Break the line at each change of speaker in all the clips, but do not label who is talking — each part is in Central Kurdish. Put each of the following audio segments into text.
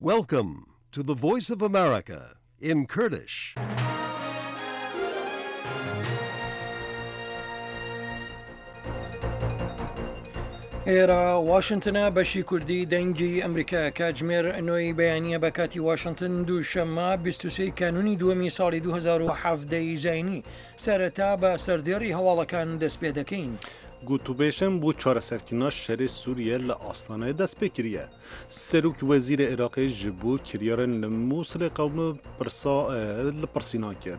Welcome to the Voice of America in Kurdish.
ئێرە واشنگتنە بەشی کوردی دەنگی ئەمریکا کاتژمێر نۆی بەیانیە بە کاتی واشنگتن دووشەممە 23 کانونی دووەمی ساڵی 2017 زاینی سەرەتا بە سەردێڕی هەواڵەکان دەست پێ دەکەین.
گوتوبێشم بۆ چارەسەرکردنا شەرê Sûriye li Astanayê dest pê kiriye. Serok Wezîrê Iraqê ji bo kiryarên li Mosulê qewme li pirsînan kir.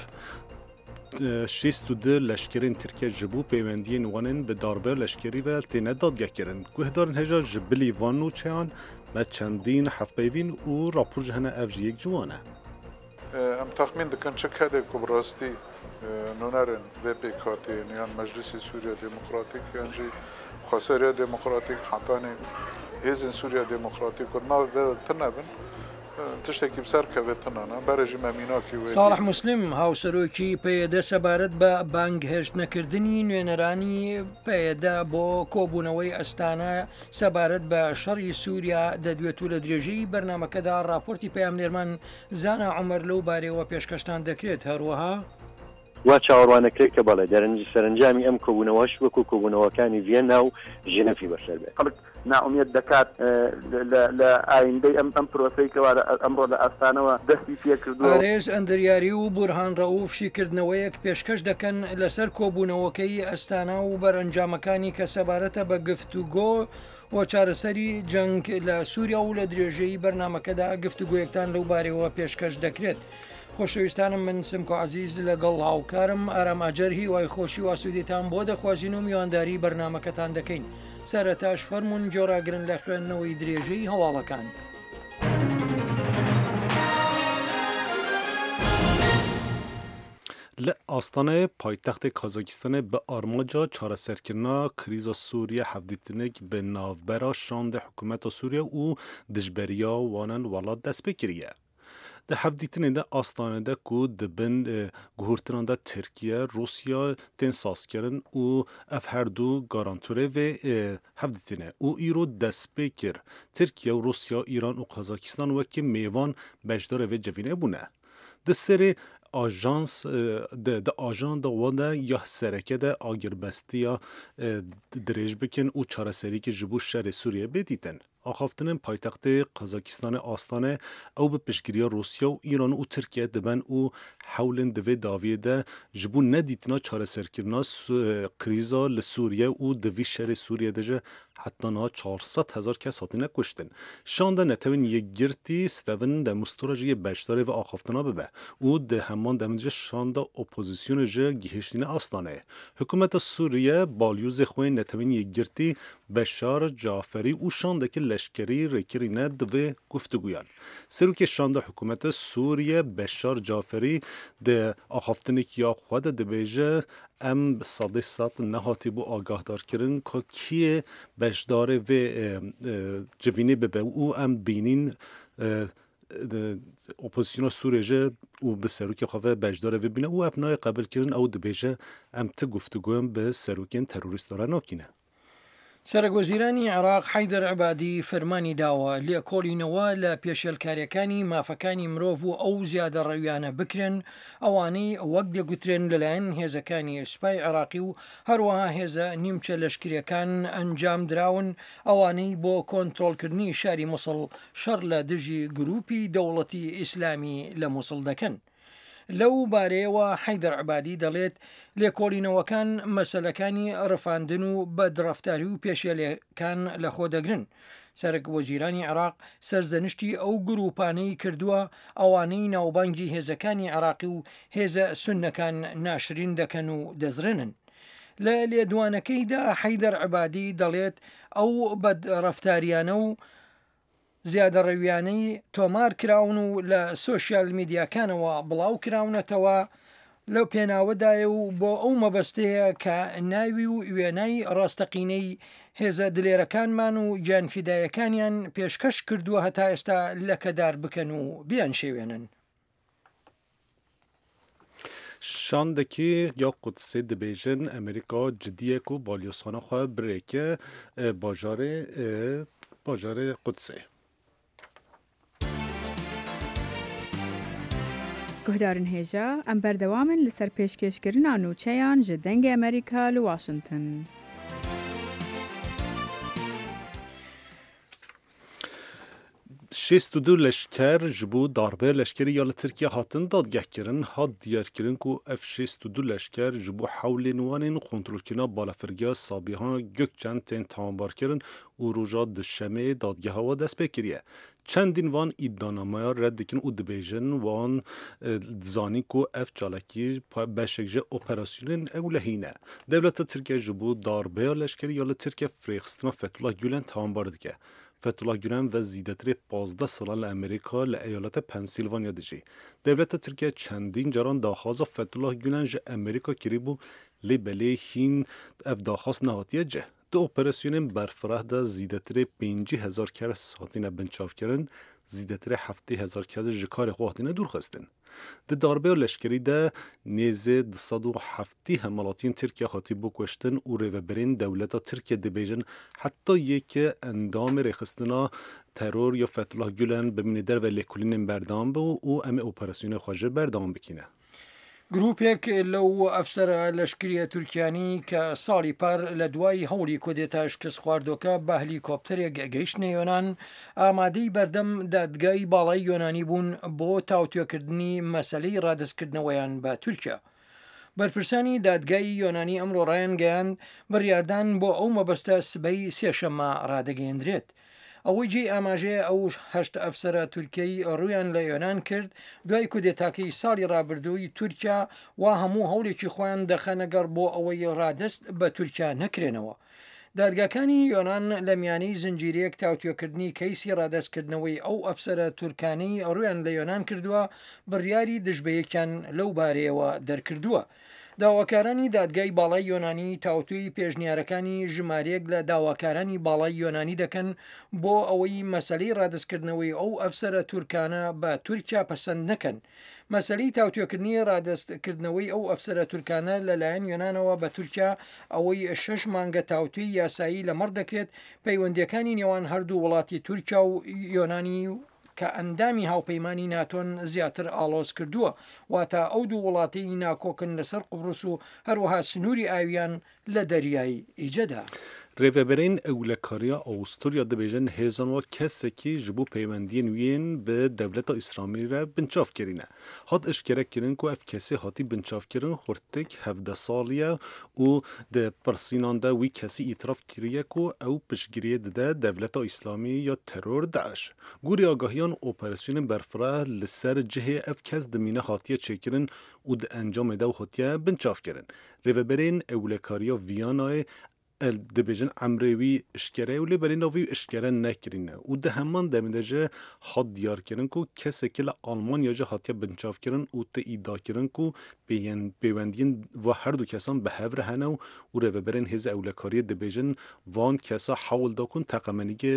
62 leşkerên Tirkiye ji bo peywendiyên wanên bi darber leşkerî ve têne dadgehkirin. Guhdarên heja ji bilî van û çeyan me çendîn hevpeyvîn û rapor ji hene ev ji yek ciwan e.
Em taxmin dikin çi kedê ku bi rastî nûnerên VPK'yê yan Meclisê Sûriya Demokratîk yan jî Xweseriya Demokratîk hetanê hêzên Sûriya Demokratîk ku nav vê tinebin tiştekî bi ser keve tinane berê jî me mînakî wê
ساڵح موسلم هاوسەرۆکی پەیەدە سەبارەت بە بانگهێشتنەکردنی نوێنەرانی پەیەدە بۆ کۆبوونەوەی ئەستانە سەبارەت بە شەڕی سووریا دەدوێت و لە درێژەی بەرنامەکەدا راپۆرتی پەیامنێرمان زانا عومەر لەو بارەوە پێشکەشتان دەکرێت هەروەها
وا چاوەڕوانەکرێت کە بەڵێ سەرنجامی ئەم کۆبوونەوەش وەکو کۆبوونەوەکانی ڤێنا و ژنەفی بەسەر بێت
خەڵک ناومێت دەکات لە ئایندەی ئەم پرۆسەیەوە ئەمڕۆ لە ئەستانەوە دەستی پێ کردووە.
ئارێز ئەندریاری و بورهان ڕەوف شیکردنەوەیەک پێشکەش دەکەن لەسەر کۆبوونەوەکەی ئەستانە و بەرئەنجامەکانی کە سەبارەتە بە گفتوگۆ و چارەسەری جەنگ لە سووریا و لە درێژەی بەرنامەکەدا گفتوگویەکتان لەو بارەوە پێشکەش دەکرێت. خۆشەویستانم من سمکۆ عزیز لەگەڵ هاوکارم ئاراماجەر هیوای خۆشی و ئاسوودێتان بۆ دەخوازیین و میوانداری بەرنامەکەتان دەکەین. سەرەتاش فەرمونون جۆراگرن لە خوێندنەوەی درێژەی هەواڵەکان.
Li Astanayê paytextê Kazakîstanê bi armaca çareserkirina krîza Sûriye hevdîtinek bi navbera şandê hikûmeta Sûriye û dijberiya wanan welat dest pê kiriye. Di hevdîtinê de Astanayê ku dibin guhurtinan de Tirkiye, Rusya tên sazkirin û ev her du garantûrê vê hevdîtinê û îro dest pê kir. Tirkiye û Rusya, İran û Kazakîstan wekî mêvan beşdarê vê civînê bûne. Di serê ajans de ajan da wada ya sereke de agirbestiya dirêj bikin û çareserîkî ji bo şerê Sûriye bêdîtin. Axaftinên paytextê Kazakistanê Astanê ew bi piştgiriya Rusya û İran û Tirkiye dibin û hewlên di vê daviyê de ji bo nedîtina çareserkirina krîza li Sûriye û di vî şerê Sûriye de ji heta niha 400,000 kes hatine kuştin. Şanda netewên yekgirtî stevin demostora ji yê beşdarê ve axaftina bibe û di heman demin ji şanda opozisyonê ji gihîştînê Astanayê. Hikûmeta Sûriye balyozê xwe netewên yekgirtî Beşar Caferî û şandekî leşkerî rêkirîne di vê guftiguyan. Serokê şanda hikûmeta Sûriye Beşar Caferî di axaftinekî ya xwe de dibêje em sadê sat nehatî bû agahdarkirin ku kî beşdarê vê civînê bibe û em bînîn opozisyona Sûriye ji û bi serokê xwe ve beşdarê vê bîne û ev nayê qebîlkirin ew dibêje em ti guftiguyan bi serokên terorîstan nakîne.
سەرۆکوەزیرانی عێراق حەیدەر عەبادی فەرمانی داوە لێکۆڵینەوە لە پێشێلکاریەکانی مافەکانی مرۆڤ و ئەو زیادە ڕەویانە بکرێن ئەوانەی وەک دەگوترێن لەلایەن هێزەکانی سوپای عێراقی و هەروەها هێزە نیمچە لەشکریەکان ئەنجام دراون ئەوانەی بۆ کۆنتڕۆڵکردنی شاری مووسڵ شەڕ لە دژی گروپی دەوڵەتی ئیسلامی لە مووسڵ دەکەن. لەو بارەیەوە حەیدەر عەبادی دەڵێت لێکۆڵینەوەکان مەسەلەکانی ڕفاندن و بەدڕەفتاری و پێشێلەکان لەخۆ دەگرن. سەرۆکوەزیرانی عێراق سەرزەنشتی ئەو گروپانەی کردووە ئەوانەی ناوبانگی هێزەکانی عێراقی و هێزە سوننەکان ناشرین دەکەن و دەزرێنن. لە لێدوانەکەیدا حەیدەر عەبادی دەڵێت ئەو بەدڕەفتاریانە و زیادە ڕەویانەی تۆمار کراون و لە سۆشیال میدیاکانەوە بڵاو کراونەتەوە لەو پێناوەدایە و بۆ ئەو مەبەستەیە کە ناوی و وێنای ڕاستەقینەی هێزە دلێرەکانمان و گیانفیدایەکانیان پێشکەش کردووە هەتا ئێستا لەکەدار بکەن و بیان شێوێنن.
شاندکی یا قدسی دبیجن امریکا جدیه کو بالیوسانه خواه بریکه باجار قدسی.
گهدارن هێژا ئەم بەردەوامن لەسەر پێشکەشکردنا نوچەیان ji dengê Amerîka li Washington.
شست دو لشکر جبو داربه لشکری یا ترکیه هاتن دادگه کرن هات دیار کرن کو اف شست دو لشکر جبو حول نوانین کنترل کنا بالافرگیا سابیهان گکچن تین تامبار کرن و روژا دشمه دادگه ها دست بکریه. چندین وان ایدانامه رد کن او دبیجن وان زانی کو اف چالکی بشکجه اپراسیون اولهینه. دولت ترکیه جبو داربه لشکری یا ترکیه فریخستنا فتولا گولن تامبار دکه. فتولا گولن و زیدتر 15 سال امریکا لایالت پنسیلوانیا دجی. دولت ترکیه چندین جران داخواز فتولا گولن ج امریکا کریبو لیبلی هین اف داخواست نهاتیه جه. دو اپراسیون برفراه دا زیدتر 50,000 کر ساتین بنچاف کرن زیدتر 70,000 کر جکار خواهدین دور خستن. ده داربه و لشکری ده نیزه 270 همالاتین ترکیه خاطی بکشتن و ریوبرین دولتا ترکیه دبیجن حتی یک اندام ریخستنا ترور یا فتولا گولن بمینه در و لیکولین بردام بو و ام اپراسیون خواجه بردام بکینه.
گروپێک لەو ئەفسەرە لەشکریە تورکیانی کە ساڵی پار لە دوای هەوڵی کۆدێتا شکست خواردۆکە بە هەلیکۆپتەرێک گەیشتنە یۆنان ئامادەی بەردەم دادگای باڵای یۆنانی بوون بۆ تاوتوێکردنی مەسەلەی ڕادستکردنەوەیان بە تورکیا. بەرپرسانی دادگای یۆنانی ئەمڕۆ ڕایان گەیاند بڕیاردان بۆ ئەو مەبەستە سبەی سێشەممە ڕادەگەیەندرێت. ئەوەی جێ ئاماژەیە ئەو 8 ئەفسەرە تورکیایی ڕویان لە یۆنان کرد دوای کودێتاکەی ساڵی ڕابردووی تورکیا وا هەموو هەوڵێکی خۆیان دەخەنەگەڕ بۆ ئەوەی ڕادست بە تورکیا نەکرێنەوە. دادگاکانی یۆنان لە میانەی زنجیرەیەک تاوتوێکردنی کەیسی ڕادستکردنەوەی ئەو ئەفسەرە تورکانی ڕویان لە یۆنان کردووە بڕیاری دژبەیەکیان لەو بارەیەوە دەرکردووە. داواکارانی دادگای باڵای یۆنانی تاوتوی پێشنیارەکانی ژمارەیەک لە داواکارانی باڵای یۆنانی دەکەن بۆ ئەوەی مەسەلەی ڕادستکردنەوەی ئەو ئەفسەرە تورکانە بە تورکیا پەسەند نەکەن. مەسەلەی تاوتوێکردنی ڕادستکردنەوەی ئەو ئەفسەرە تورکانە لەلایەن یۆنانەوە بە تورکیا ئەوەی 6 مانگە تاوتوی یاسایی لەمەڕ دەکرێت پەیوەندیەکانی نێوان هەردوو وڵاتی تورکیا و یۆنانی کە ئەندامی هاوپەیمانی ناتۆن زیاتر ئالۆز کردووە واتە ئەو دوو وڵاتی ناکۆکن لەسەر قوبڕوس و هەروەها سنووری ئاویان لە دەریای ئیجەدا.
ریوبرین اولکاریا ئەوستوریا دەبێژن هێزانەوە کەسێکی ji بۆ پەیوەندیên wên bi dewleta İslamî re binçav kirîne. Hat eşkere kirin ku ev kesê hatî binçavkirin xurtik 17 saliye û di pirsînan de wî kesî îtiraf kiriye ku ew piştgiriyê dide dewleta İslamî ya teror Daeş. Gûrê agahiyan operasyonên berfireh li ser cihê ev kes di mîne hatiye çêkirin û di encamê de hatiye binçav kirin. Rêveberên ewlekariya Vîyanayê دبیجن امروی اشکره و لیبری نوی اشکره نکرینه و ده همان دمیده حد دیار کرن کو کسی که لآلمانیا جه حتیه بنچاف کرن و ته ایدا کرن کو بیوندین و هر دو کسان به هفر هنه و رو برن هز اولکاری دبیجن وان کسا حول دا کن تقمنیگه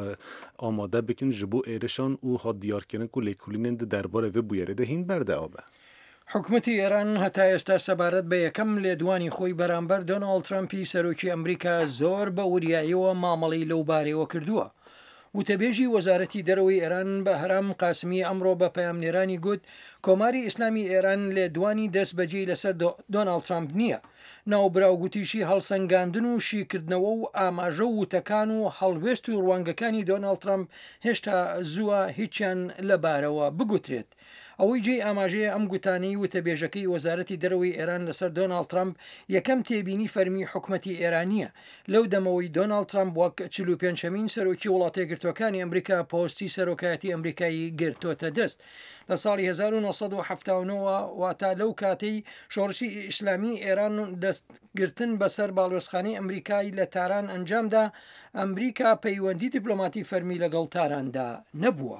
آماده بکن جبو ایرشان و حد دیار کرن کو لیکولینن ده درباره و بویره ده هین برده آبه.
حکومەتی ئێران هەتا ئێستا سەبارەت بە یەکەم لێدوانی خۆی بەرامبەر دۆناڵد ترامپی سەرۆکی ئەمریکا زۆر بە وریاییەوە مامەڵی لەو بارەوە کردووە. وتەبێژی وەزارەتی دەرەوەی ئێران بە هەرام قاسمی ئەمڕۆ بە پەیامنێرانی گوت کۆماری ئیسلامی ئێران لێدوانی دەست بەجێی لەسەر دۆناڵد ترامپ نییە. ناوبراوگوتیشی هەڵسەنگاندن و شیکردنەوە و ئاماژە وتەکان و هەڵوێست و ڕوانگەکانی دۆناڵد ترامپ هێشتا زووە هیچیان لەبارەوە بگوترێت. ئەوەی جێ ئاماژەیە ئەم گوتانەی وتەبێژەکەی وەزارەتی دەرەوەی ئێران لەسەر دۆناڵد ترامپ یەکەم تێبینی فەرمی حکومەتی ئێرانیە لەو دەمەوەی دۆناڵد ترامپ وەک 45مین سەرۆکی وڵاتە یەکگرتوەکانی ئەمریکا پۆستی سەرۆکایەتی ئەمریکایی گرتۆتە دەست. لە ساڵی 1979 واتە لەو کاتەی شۆڕشی ئیسلامی ئێران دەستگرتن بەسەر باڵوێزخانەی ئەمریکای لە تاران ئەنجامدا ئەمریکا پەیوەندی دیپلۆماتی فەرمی لەگەڵ تاراندا نەبووە.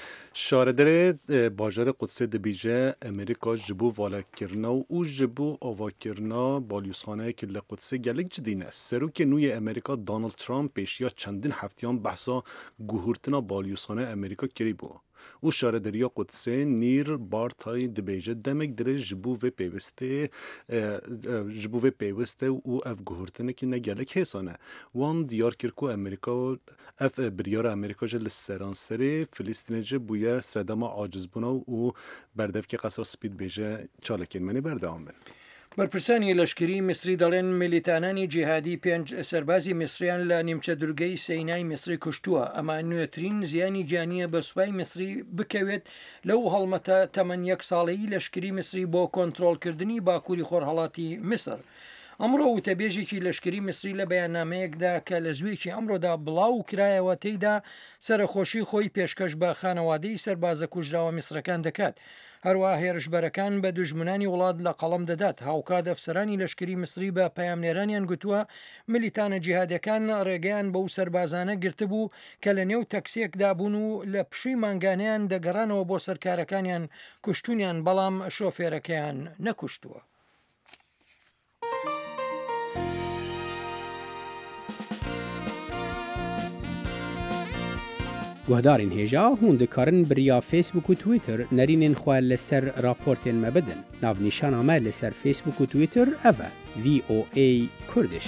شاردر باجار قدس دبیجه امریکا جبو والکرنا و جبو آواکرنا بالیوسخانه که لقدس گلک جدینه. سروک نوی امریکا دانالد ترامپ پیشیا چندین هفتیان بحثا گوهرتنا بالیوسخانه امریکا کری بو. و شاردریا قدسه نیر بارتای دبیجه دمک دره جبو و پیوسته و اف گوهرتنه که نگلک حسانه. وان دیار کرکو امریکا اف بریار امریکا جل سرانسری فلسطینجه بویا سوریه سدما عاجز بونا و بردفکی قصر سپید بیجه چالکین منی بردام بن.
بەرپرسانی لەشکری میسری دەڵێن میلیتانانی جیهادی 5 سەربازی میسریان لە نیمچە دورگەی سەینای میسری کوشتووە. ئەمە نوێترین زیانی گیانیە بە سوپای میسری بکەوێت لەو هەڵمەتە تەمەن 1 ساڵەیی لەشکری میسری بۆ کۆنتڕۆڵکردنی باکووری خۆرهەڵاتی میسر. ئەمڕۆ وتەبێژێکی لەشکری میسری لە بەیاننامەیەکدا کە لە زوێکی ئەمڕۆدا بڵاو کرایەوە تێیدا سەرخۆشی خۆی پێشکەش بە خانەوادەی سەربازە کوژراوە میسرەکان دەکات. هەروە هێرشبەرەکان بە دوژمنانی وڵات لە قەڵم دەدات. هاوکات ئەفسەرانی لەشکری میسری بە پەیامنێرانیان گوتووە میلیتانە جیهادەکان ڕێگەیان بەو سەربازانە گرتبوو کە لە نێو تەکسیەکدا بوون و لە پشووی مانگانیان دەگەڕانەوە بۆ سەرکارەکانیان کوشتونیان بەڵام شۆفێرەکەیان نەکوشتووە.
گوهدارین هێژا هون دikarin biriya Facebook û Twitter nerînên xwe li ser raportên me bidin. Navnîşana me li ser Facebook û Twitter ev e VOA Kurdish.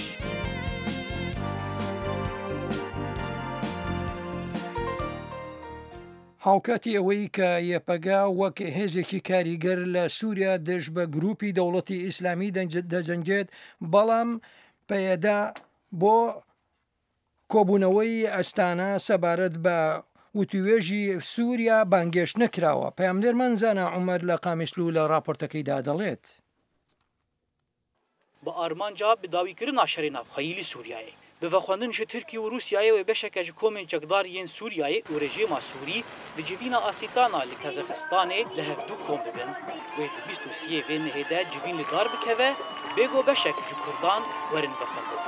هاوکاتی ئەوەی کە یەپەگا وەک هێزێکی کاریگەر لە سووریا دژ بە گروپی دەوڵەتی ئیسلامی دەجەنگێت بەڵام پەیەدا بۆ کۆبوونەوەی ئەستانە سەبارەت بە وتوێژی سووریا بانگێش نەکراوە. پەیامنێرمان زانا عومەر لە قامیسلو لە راپۆرتەکەیدا دەڵێت.
بە ئارمانجا بداویکردنا شەرێ ناوخەیلی سووریایە بڤەخواندن ji Tirkiye û Rûsyayê wê beşeke ji komên çekdar yên Sûriyayê û rejîma Sûrî di civîna asîtana li Kazaxistanê li hevdû kom bibin wê di 23 vê mehê de civîn li dar bikeve bêgo beşek ji Kurdan werin vexwendin.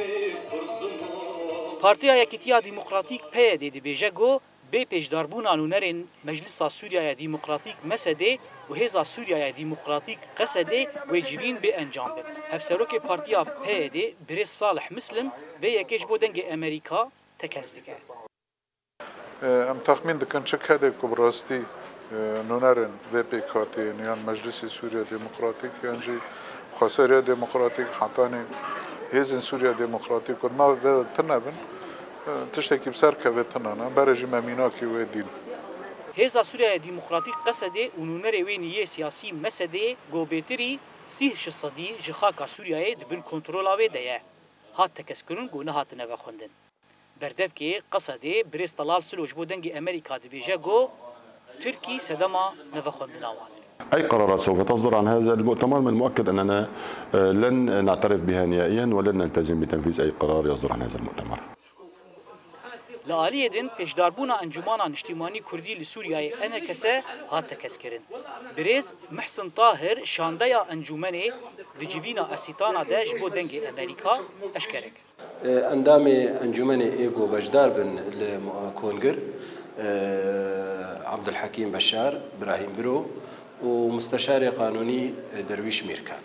Partiya Yekîtiya Dîmokratîk PYD dibêje got bê pêşdarbûna nûnerên Meclisa Sûriyaya Dîmokratîk Mesedê û Hêza Sûriyaya Dîmokratîk Qesedê wê civîn bê encam bin. Hevserokê Partiya PYD Birêz Salih Muslim vê yekê ji bo dengê Amerîka tekez dike.
Em texmîn dikin çi kedek ku bi rastî nûnerên vê pêkhatiyên yan Meclisê Sûriya Dîmokratîk yan jî Xweseriya Dîmokratîk hetanê hêzên Sûriya Dîmokratîk ku nav vê tinebin tiştekî bi ser keve tinane berê jî me mînakî wê dîn.
Hêza Sûriyaya Dîmokratîk Qesedê û nûnerê wê niyê siyasî Mesedê gobêtirî 30% ji xaka Sûriyayê dibin kontrola wê de ye. Hat tekeskirin got nehatine vexwendin. Berdevkê Qesedê Birêz Talal Silo ji bo dengê Amerîka dibêje got Tirkî sedema nevexwendina wan.
أي قرارات سوف تصدر عن هذا المؤتمر من المؤكد أننا لن نعترف بها نهائيا ولن نلتزم بتنفيذ أي قرار يصدر عن هذا المؤتمر.
Li aliyê din pêşdarbûna Encûmana Niştîmanî Kurdî li Sûriyayê enekese hat tekeskirin. Birêz Mihsin Tahir şandeya encûmenê di civîna esîtana de ji bo dengê Amerîka eşkerek.
Endamê encûmenê êgo bejdar bin li Kongir Abdulhakim Beşar, İbrahim Biro û Müsteşarê Qanûnî Derwîş Mîrkan.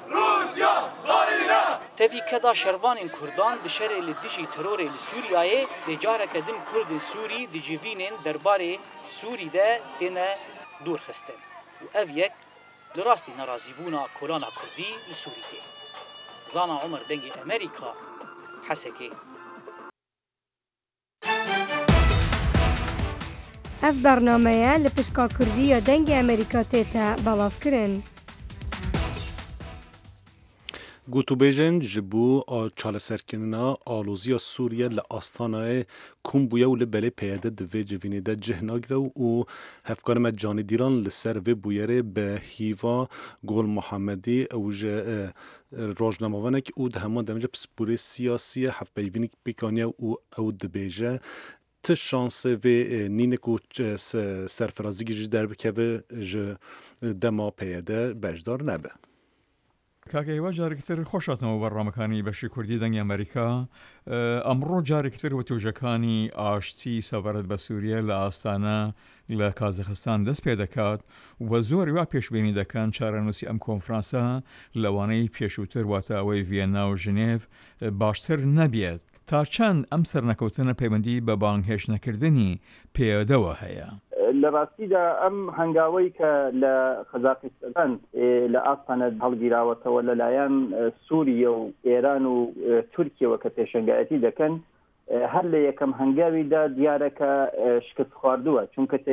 Tevî keda şervanên Kurdan di şerê li dijî terorê li Sûriyayê lê careke din Kurdên Sûrî di civînên derbarê Sûrî de têne dûrxistin û ev yek li rastî nerazîbûna kolana Kurdî li Sûrî tê. Zana Umer dengê Amerîka Hesekê.
Ev bernameye li pişka Kurdiya dengê Amerîka tê te belavkirin.
گوتوبێژن ji bo çaleserkirina alozîya Sûriye li Astanayê kom bûye û li belê PYD di vê civînê de cih nagire û hevkarê me Canî Dîran li ser vê bûyerê bi hîva Gol Muhamedî ew ji rojnamavanekî û di heman demece pisporê siyasî ye hevpeyvînê pêkaniye û ew dibêje ti şansê vê nînek û serfirazîkî jî derbikeve ji dema PYD bejdar nebe.
کاکەیوە جارێکتر خۆشاتنەوە بەڕامەکانی بەشی کوردی دەنگی ئەمریکا ئەمڕۆ جارێکتر وتوژەکانی ئاشتی سەبارەت بە سووریە لە ئاستانە لە کازاخستان دەست پێ دەکات و زۆری وا پێشبینی دەکەن چارەنووسی ئەم کۆنفرانسە لەوانەی پێشووتر واتە ئەوەی ڤێنا و ژنێڤ باشتر نەبێت تا چەند ئەم سەرنەکەوتنە پەیوەندی بە بانگهێشتنەکردنی پێدەوە هەیە.
لە ڕاستیدا ئەم هەنگاوەی کە لە قەزاقستان لە ئاستانە هەڵگیراوەتەوە لەلایەن سووریە و ئێران و تورکیەوە کە پێشنگایەتی دەکەن هەر لە یەکەم هەنگاویدا دیارەکە شکست خواردووە چونکە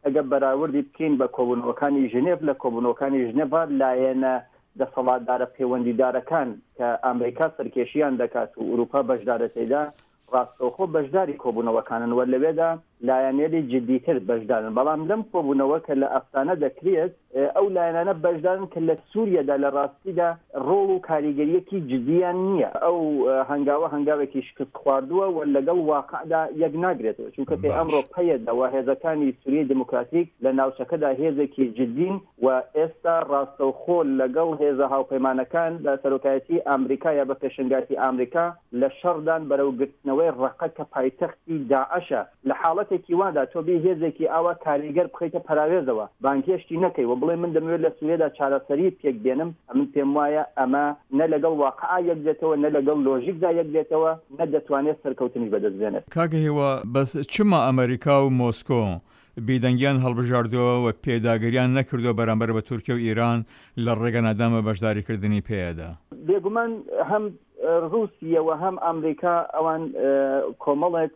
ئەگە بەراوردی بکەین بە کۆبوونەوەکانی ژنێڤ لە کۆبوونەوەکانی ژنێڤ لایەنە دەسەڵاتدارە پەیوەندیدارەکان کە ئەمریکا سەرکێشیان دەکات و ئوروپا بەشدارە تێدا ڕاستەوخۆ بەشداری کۆبوونەوەکانن وە لەوێدا لایەنێری جدیتر بەشدارن بەڵام لەم کۆبوونەوە کە لە ئەفسانە دەکرێت ئەو لایەنانە بەشدارن کە لە سووریەدا لە ڕاستیدا ڕۆڵ و کاریگەریەکی جدیان نییە ئەو هەنگاوە هەنگاوێکی شکست خواردووە و لەگەڵ واقعدا یەک ناگرێتەوە چونکە پێی ئەمڕۆ پەیەدەوە هێزەکانی سووریای دموکراتیک لە ناوچەکەدا هێزێکی جدین و ئێستا ڕاستەوخۆ لەگەڵ هێزە هاوپەیمانەکان بە سەرۆکایەتی ئەمریکا یا بە پێشنگاتی ئەمریکا لە شەڕدان بەرەوگرتنەوەی ڕەقە کە پایتەختی داعەشە لە حاڵەتێکی وادا تۆ بێ هێزێکی ئاوا کاریگەر بخەیتە پەراوێزەوە بانکێشتی نەکەی و بڵێ من دەمەوێت لە سوورێدا چارەسەری پێک بێنم ئەمن پێم وایە ئەمە نە لەگەڵ واقعا یەک دێتەوە نە لەگەڵ لۆژیکدا یەک دێتەوە نە دەتوانێت سەرکەوتنی بەدەستبێنێت
کاکە هێوە بەس چما ئەمریکا و مۆسکۆ بیدەنگیان هەڵبژاردەوە و پێداگریان نەکردو بەرامبەر بە تورکیا و ئیران لە ڕێگە نادامە بەشداریکردنی پێدا
بێگومان هەم رووسیە و هەم ئەمریکا ئەوان کۆمەڵێک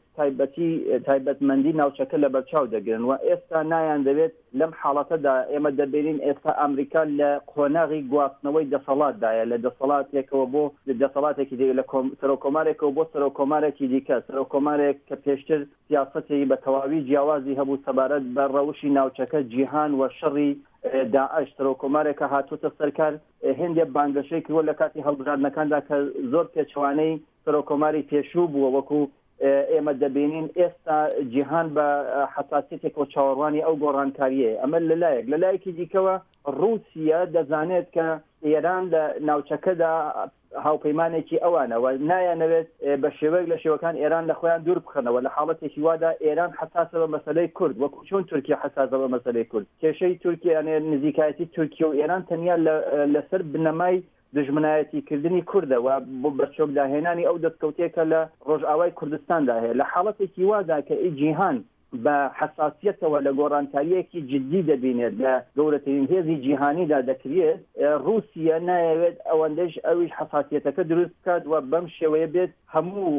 تایبەتمەندی ناوچەکە لە بەرچاو دەگرن و ئێستا نایان دەوێت لەم حاڵەتەدا ئێمە دەبێنین ئێستا ئەمریکا لە قۆناغی گواستنەوەی دەسەڵاتدایە لە دەسەڵاتێکەوە بۆ دەسەڵاتێکی لە سەرۆکۆمارێکەوە بۆ سەرۆکۆمارێکی دیکە سەرۆکۆمارێک کە پێشتر سیاسەتی بە تەواوی جیاوازی هەبوو سەبارەت بە ڕەوشی ناوچەکە جیهان و شەڕی داعش سەرۆکۆمارێکە هاتووتە سەرکار هێندێ بانگەشەی کردووە لە کاتی هەڵبژاردنەکاندا کە زۆر پێچوانەی سەرۆکۆماری پێشوو بووە وەکو ئێمە دەبینین ئێستا جیهان بە حساسیتێک و چاوەڕوانی ئەو گۆڕانکاریە ئەمە لەلایەکی دیکەوە رووسیا دەزانێت کە ئێران لە ناوچەکەدا هاوپەیمانێکی ئەوانەوە نایانەوێت بە شێوەیەک لە شێوەکان ئێران لە خۆیان دوور بخەنەوە لە حاڵەتێکی وادا ئێران حساسە بە مەسەلەی کورد وەکو چۆن تورکیا حساسە بە مەسەلەی کورد کێشەی تورکیا یانێ نزیکایەتی تورکیا و ئێران تەنیا لەسەر بنەمای دژمنایەتیکردنی کوردە و بۆ بەرچۆکداهێنانی ئەو دەستکەوتێکە لە ڕۆژئاوای کوردستاندا هەیە لە حاڵەتێکی وادا کە جیهان بە حساسیتەوە لە گۆڕانکاریەکی جدی دەبینێت لە گەورەترین هێزی جیهانیدا دەکرێت رووسیا نایەوێت ئەوەندەش ئەویش حساسیتەکە دروست بکات و بەم شێوەیە بێت هەموو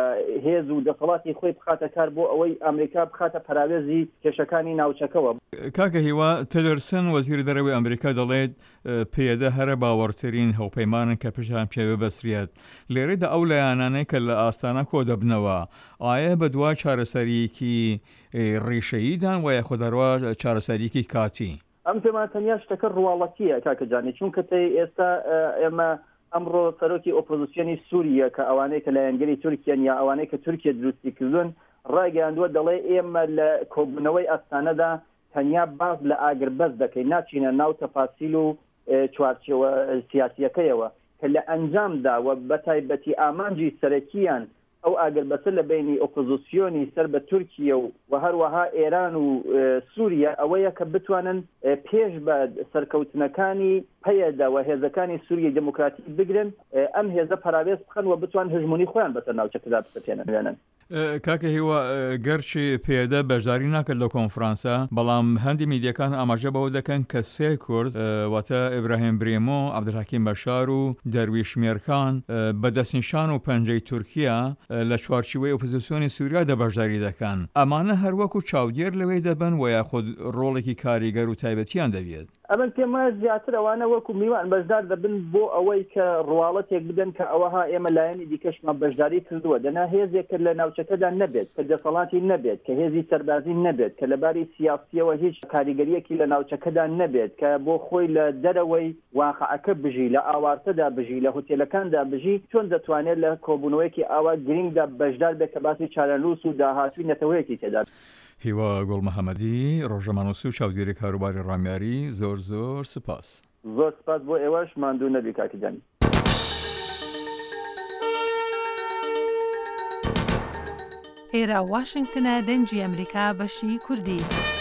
هێز و دەسەڵاتی خۆی بخاتە کار بۆ ئەوەی ئەمریکا بخاتە پەراوێزی کێشەکانی ناوچەکەەوە.
کاکە هیوا تلرسن وەزیر دەرەوەی ئەمریکا دەڵێت پێدە هەرە باوەڕترین هەوپەیمانن کە پیشان پێوە بەسریێت لێرەدا ئەو لایەنانەی کە لە ئاستانە کۆ دەبنەوە ئایا بە دوای چارەسەریکی ڕیشەییدان و یاخودەڕوا چارەسەریکی کاتی
ئەم پێمان تەنیا شتەکە ڕواڵەتیە کاکەجانی چونکە ئێستا ئێمە ئەمڕۆ سەرۆکی ئۆپۆزیسیۆنی سووریە کە ئەوانەی کە لایەنگەری تورکیان یا ئەوانەی کە تورکیا دروستی کردوون ڕاگەیاندووە دەڵێ ئێمە لە کۆبوونەوەی ئەستانەدا تەنیا باز لە ئاگربەز دەکەین ناچینە ناو تەفاسیل و چوارچێوە سیاسیەکەیەوە کە لە ئەنجامدا و بەتایبەتی ئامانجی سەرەکیان ئەو ئاگربەسە لە بینی ئۆپۆزیسیۆنی سەر بە تورکیا و هەروەها ئێران و سووریا ئەوەیە کە بتوانن پێش بە سەرکەوتنەکانی پەیەدا و هێزەکانی سووریای دموکراتیک بگرن ئەم هێزە پەراوێز بخەن و بتوان هژمونی خۆیان بەسەر ناوچەکەدا بسەتێنن.
کاکە هیوا گەرچی پێدە بەشداری ناکرد لە کۆنفرانسە بەڵام هەندی میدیەکان ئاماژە بەوە دەکەن کە سێ کورد واتە ئیبراهیم برێمۆ عەبدولحەکیم بەشار و دەرویش مێرخان بەدەستنیشان و پەنجەی تورکیا لە چوارچوەی ئۆپۆزیسیۆنی سووریا دەبەشداری دەکەن ئەمانە هەروەکو چاودێر لەوەی دەبن و یاخود ڕۆڵێکی کاریگەر و تایبەتیان دەبێت.
ئەمن پێم وایە زیاتر ئەوانە وەکو میوان بەشدار دەبن بۆ ئەوەی کە ڕواڵەتێک بدەن کە ئەوەها ئێمە لایەنی دیکەشمان بەشداری کردووە دەنا هێزێک لە ناوچەکەدا نەبێت کە دەسەڵاتی نەبێت کە هێزی سەربازی نەبێت کە لەباری سیاسیەوە هیچ کاریگەریەکی لە ناوچەکەدا نەبێت کە بۆ خۆی لە دەرەوەی واقعەکە بژی لە ئاوارتەدا بژی لە هۆتێلەکاندا بژی چۆن دەتوانێت لە کۆبوونەوەیەکی ئاوا گرنگدا بەشدار بێت کە باسی چارەنووس و داهاتووی نەتەوەیەکی تێدا.
هیوا گوڵمەحەمەدی ڕۆژەمانووسی و چاودێری کاروباری ڕامیاری زۆر سپاس.
زۆر سپاس بۆ ئێوەش ماندوو نەبی کاکەجانی.
ئێرە واشنگتنە دەنجی ئەمریکا بەشی کوردی.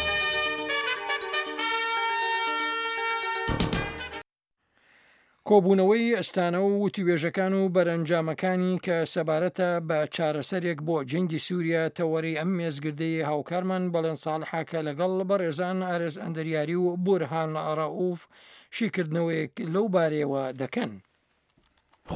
کۆبوونەوەی ئەستانە و وتیوێژەکان و بەرەنجامەکانی کە سەبارەتە بە چارەسەرێک بۆ جەنگی سووریا تەوەری ئەم مێزگردەی هاوکارمان بەڵێن ساڵحاکە لەگەڵ بەڕێزان ئارێز ئەندەریاری و بورهان ڕەئوف شیکردنەوەیەک لەو بارەیەوە دەکەن.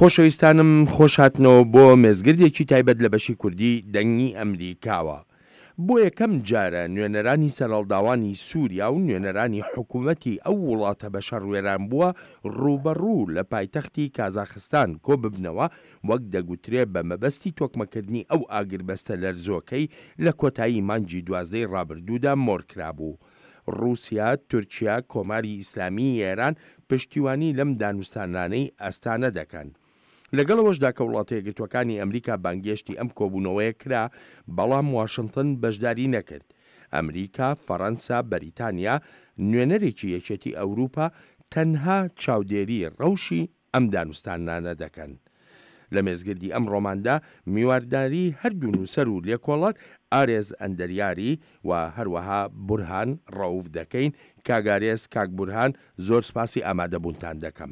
خۆشەویستانم خۆش هاتنەوە بۆ مێزگردێکی تایبەت لە بەشی کوردی دەنگی ئەمریکاوە. بۆ یەکەم جارە نوێنەرانی سەرهەڵداوانی سووریا و نوێنەرانی حکوومەتی ئەو وڵاتە بە شەڕوێران بووە ڕوبەڕوو لە پایتەختی کازاخستان کۆ ببنەوە وەک دەگوترێ بە مەبەستی تۆکمەکردنی ئەو ئاگربەستە لەرزۆکەی لە کۆتایی مانگی 12 ڕابردوودا مۆرکرا بوو. رووسیا، تورکیا، کۆماری ئیسلامی ئێران پشتیوانی لەم دانوستانانەی ئەستانە دەکەن. لەگەڵەوەشدا کە وڵاتە یەکگرتووەکانی ئەمریکا بانگێشتی ئەم کۆبوونەوەیە کرا، بەڵام واشنگتن بەشداری نەکرد. ئەمریکا، فەڕەنسا، بەریتانیا، نوێنەرێکی یەکێتی ئەوروپا تەنها چاودێری ڕەوشی ئەم دانوستانانە دەکەن. لە مێزگردی ئەم ڕۆماندا میوارداری هەردوو نووسەر و لێکۆڵەر ئارێز ئەندەریاری و هەروەها بورهان ڕەوف دەکەین. کاگارێز، کاک بورهان، زۆر سپاسی ئامادەبوونتان دەکەم.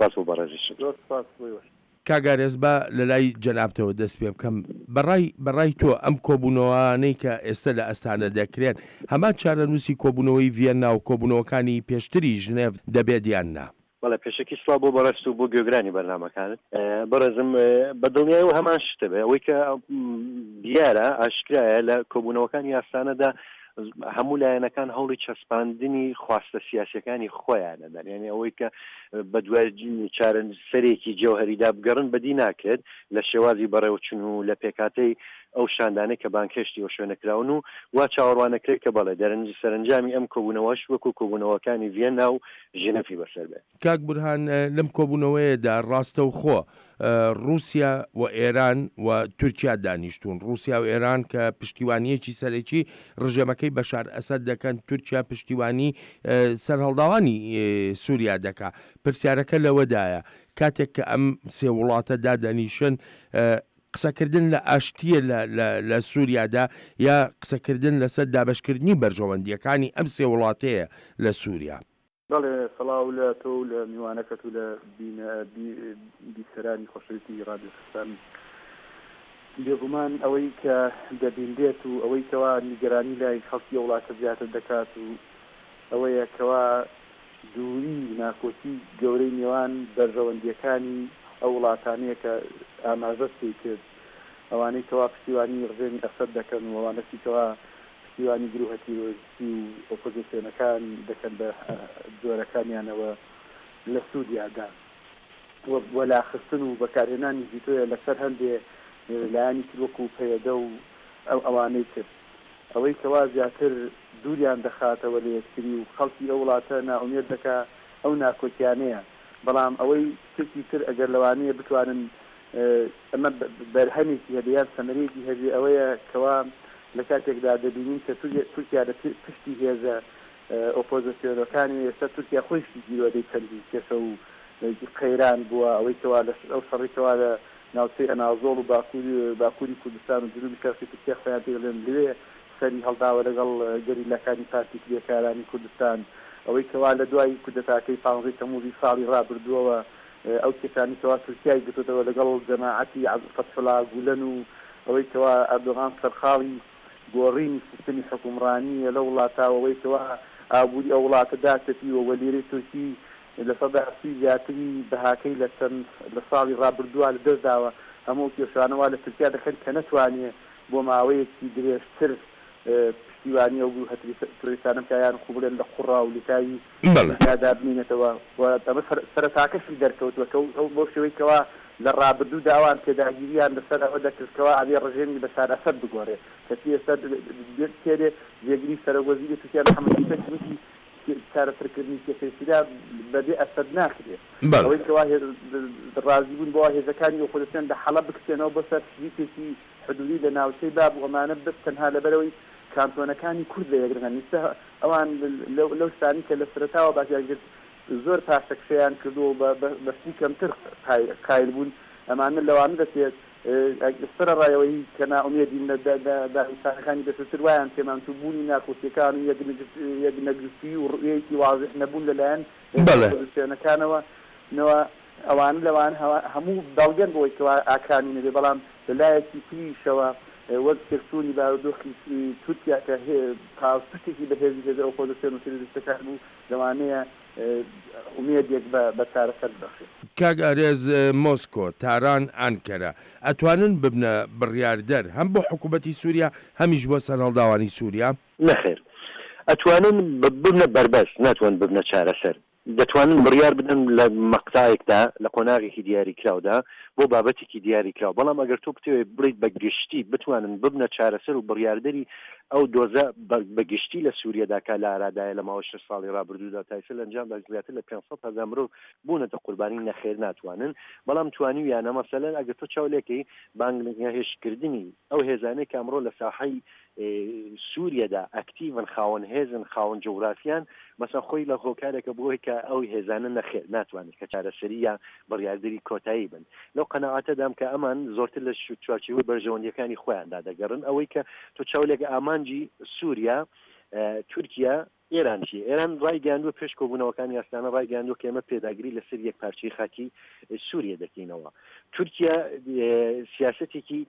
کاگارێز بە لە لای جەنابتەوە دەست پێ بکەم. بەڕای تۆ ئەم کۆبوونەوەانەی کە ئێستا لە ئەستانە دەکرێن هەمان چارەنووسی کۆبوونەوەی ڤێننا و کۆبوونەوەکانی پێشتری ژنێڤ دەبێت یان نا؟
بەڵێ پێشەکی سڵاو بۆ بەڕست و بۆ گوێگرانی بەرنامەکانت. بەڕێزم بە دڵنیایی و هەمان شتە بێ ئەوەی کە دیارە ئاشکرایە لە کۆبوونەوەکانی ئاستانەدا هەموو لایەنەکان هەوڵی چەسپاندنی خواستە سیاسەکانی خۆیانەدەن، یعنی ئەوەی کە بە دوای چارەن سەرێکی جەوهەریدا بگەڕن بەدی ناکرێت لە شێوازی بەڕێوەچوون و لە پێکاتەی ئەو شاندانەی کە بانکێشتی و شوێنەکراون و وا چاوەڕوانەکرێت کە بەڵێ سەرنجامی ئەم کۆبوونەوەش وەکو کۆبوونەوەکانی ڤێننا و ژنەفی بەسەر بێت.
کاک بورهان، لەم کۆبوونەوەیەدا ڕاستە و خۆ رووسیا و ئێران و تورکیا دانیشتون. رووسیا و ئێران کە پشتیوانیەکی سەرەکی ڕژێمەکەی بەشار ئەسەد دەکەن، تورکیا پشتیوانی سەرهەڵداوانی سووریا دەکا. پرسیارەکە لەوەدایە کاتێک کە ئەم سێ وڵاتە دادەنیشن قسەکردن لە ئاشتیە لە سووریادا یا قسەکردن لەسەر دابەشکردنی بەرژەوەندیەکانی ئەم سێ وڵاتەیە لە سووریا؟
بەڵێ سەڵاو لە تۆ و لە میوانەکەت و لە بیسەرانی خۆشەویستی ڕادیۆکردستان. بێگومان ئەوەی کە دەبیندێت و ئەوەی کەوا نیگەرانی لای خەڵکی وڵاتە زیاتر دەکات و ئەوەیە کەوا دووری ناکۆتی گەورەی نێوان بەرژەوەندیەکانی ئەو وڵاتانەیە کە ئاماژەستی کرد، ئەوانەی کەوا پشتیوانی ڕژێمی ئەسەد دەکەن و ئەوانەی کەوا پشتیوانی گروهەتی ڕۆژی و ئۆپۆزیسیۆنەکان دەکەن بە جۆرەکانیانەوە لە سوودیادا وەلاخستن و بەکارهێنانی زیاتۆیە لەسەر هەندێ لایانی وەکو پەیەدە و ئەوانەی کرد. ئەوەی کەوا زیاتر دووریان دەخاتەوە لە یەکتری و خەڵکی ئەو وڵاتە ناومێت دەکا ئەو ناکۆتیانەیە. بەڵام ئەوەی ترکی تر ئەگەر لەوانەیە بتوانن ئەمە بەرهەمێکی هەبیان سەمەرێکی هەبێ ئەوەیە کەوا لە کاتێکدا دەبینین کە تورکیا لە پشتی هێزە ئۆپۆزیسیۆنەکانی ئێستا تورکیا خۆیشتی گیرۆدەی چەندی کێشە و قەیران بووە. ئەوەی کەوا ئەو شەڕێکەوە لە ناوچەی ئەنازۆڵ و باکووری کوردستان و جنوبی شەرقی تورکیا خۆیان پێڵێن لەوێ سەری هەڵداوە لەگەڵ گەریلاکانی پارتی کرێکارانی کوردستان. ئەوەی کەوا لە دوای کودەتاکەی 15 تەموزی ساڵی ڕابردووەوە ئەو کێشانی کەوا تورکیای گرتوتەوە لەگەڵ جەماعەتی فەتحولا گولەن و ئەوەی کەوا ئەردۆغان سەرخاڵی گۆڕینی سیستەمی حکومڕانیە لە وڵاتاوە، ئەوەی کەوا ئابووری ئەو وڵاتە داکەتیوە وەلیرەی تورکی لە سەدا زیاتری بەهاکەی لە ساڵی ڕابردووە لە دەستداوە. هەموو کێشانەوە لە تورکیا دەکەن کە نەتوانێت بۆ ماوەیەکی درێژتر پشتیوانی ئەو هەتری تۆریستانم کایان خوبرێن لە قوڕا و لیکایی دابنینێتەوە. ئەمە سەرەتاکەشی دەرکەوتوە کە ئەو بۆ شێوەی کەوا لە ڕابردوو داوان پێداگیریان لەسەر ئەوە دەکردکەوە ئەبێ ڕژێمی بەشار ئەسەد بگۆڕێت کەسی ئێستا تێرێ جێگیری سەرۆگۆزیری تورکیا محەممەد چارەسەرکردنی کێشەدا بەبێ ئەسەد ناکرێت. ئەوەی کەوا ڕازی بوون بۆ هێزەکانی ئەو خۆدەستێن لە حەڵە بکسێنەوە بۆ سەر شریکێکی حدودی لە ناوچەی باب و ئەمانە بەس تەنها لەبەرەوەی کانتۆنەکانی کورد لە یەکگرن نیستە ئەوان لەو شتانی کە لە سەرەتاوە باشیانگرت زۆر پاشەکشەیان کردو بەشتی کەمتر قایل بوون. ئەمانە لەوانە دەچێت سەر ڕایەوەی کە ناومێدین لە داویستانەکانی بەسەرتر وایان پێمانتو بوونی ناکۆسیەکان و یەکنەگرستی و ڕێیەکی واضح نەبوون لەلایەن پۆزیسیۆنەکانەوە نەوە ئەوان لەوان هەموو داڵگەن بۆی کەوا ئاکانی نەبێ. بەڵام لەلایەکی تریشەوە وەک پێکچوونی بارودۆخی تورکیا کە پاڵتوشتێکی بەهێزی هێز ئەو خۆدەستێن و تێزیستەکان بوو لەوانەیە ئومێدێک بە چارەسەر بەخشێت.
کاک ئارێز مۆسکۆ تاران ئەنکەرە ئەتوانن ببنە بڕیاردەر هەم بۆ حکوومەتی سووریا هەمیش بۆ سەرهەڵداوانی سووریا؟
نەخێر ئەتوانن ببنە بەربەست ناتوان ببنە چارەسەر دەتوانن بڕیار بدەن لە مەقتایەکدا لە قۆناغێکی دیاری کراودا بۆ بابەتێکی دیاری کراو بەڵام ئەگەر تۆ بتوێت بڵیت بە گشتی بتوانن ببنە چارەسەر و بڕیاردەری ئەو دۆزە بە گشتی لە سووریەدا کە لە ئارادایە لە ماوە 6 ساڵی ڕابردوودا تایسە لە ئەنجام زیاتر لە 500,000 مرۆڤ بوونەتە قوربانی نەخێر ناتوانن بەڵام توانیویانە مەسەلەن ئەگەر تۆ چاولێکی بانگلیا هێشکردنی ئەو هێزانەی کە ئەمڕۆ لە ساحەی سووریەدا ئەکتیڤن خاوەن هێزن خاوەن جوغرافیان مەسەن خۆی لە هۆکارێکە بۆی کە ئەو هێزانە نەخێر ناتوانێت کە چارەسەری یا بڕیاردەری کۆتایی بن لەو قەناعەتەدام کە ئەمان زۆرتر لە چوارچێوەی بەرژەوەندیەکانی خۆیاندا دەگەڕن ئەوەی کە تۆ چاولێک ئامانجی سووریا تورکیا ئێرانشی ئێران ڕایگەاندووە پێش کۆبوونەوەکانی ئاستانە ڕایگەاندووە کە ئێمە پێداگیری لەسەر یەک پارچەی خاکی سووریا دەکەینەوە تورکیا سیاسەتێکی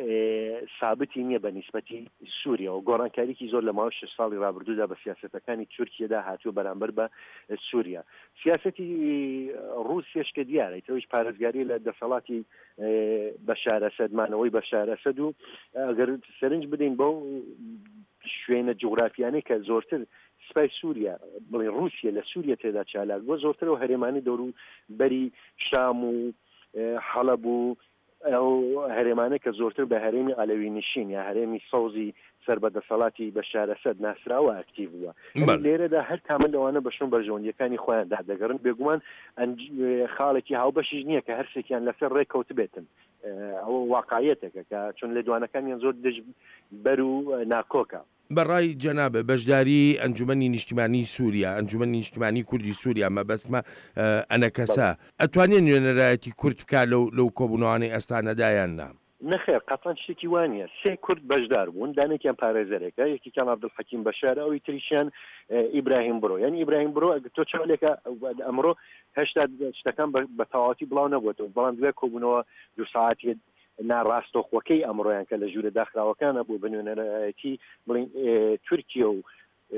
ثابتی نییە بە نیسبەتی سووریا و گۆڕانکاریکی زۆر لە ماوە 6 ساڵی ڕابردوودا بە سیاسەتەکانی تورکیادا هاتووە بەرامبەر بە سووریا سیاسەتی ڕوسیاش کە دیارە ئەویش پارێزگاری لە دەسەڵاتی بەشار ئەسەدمانەوەی بەشار ئەسەد و ئەگەر سەرنج بدەین بۆ شوێنە جوغرافیانەی کە زۆرتر سپای سووریا بڵێ رووسیا لە سووریا تێدا چالاک بۆ زۆرتر و هەرێمانی دەور و بەری شام و حەڵەب و ئەو هەرێمانە کە زۆرتر بە هەرێمی ئالەوی نشین یا هەرێمی سەوزی سەربەدەسەڵاتی بەشار ئەسەد ناسراوە ئەکتیڤ بووە لێرەدا هەر کامل لەوانە بەشون بەرژەوەندیەکانی خۆیاندا دەگەڕن بێگومان خاڵێکی هاوبەشیش نییە کە هەرسێکیان لەسەر ڕێکەوت بێتن ئەوە واقعیەتێکە کە چون لێدوانەکانیان زۆر دژ بەر و ناکۆکە
بەڕای جەنابە بەشداری ئەنجومەنی نیشتیمانی سووریا ئەنجومەنی نیشتیمانی کوردی سووریا مەبەستمە ئەنەکەسە ئەتوانێت نوێنەرایەتی کورد بکات لەو کۆبوونەوەی ئەستانەدایان نا
نەخێر قەتەن شتێکی وانە سێ کورد بەشدار بوون دانێکیان پارێزەرێکە یەکێکیان عەبدولحەکیم بەشارە ئەوی تریشیان ئیبراهیم برۆ یعنی ئیبراهیم برۆ تۆ چاولێکە ئەمڕۆ هێشتا شتەکان بە تەواوەتی بڵاو نەبووەوە بەڵام دوای کۆبوونەوە 2 ساعتی ناڕاستۆخۆکەی ئەمڕۆیان کە لە ژوورە داخراوەکانە بوو بە نوێنەرایەتی بڵین تورکیا و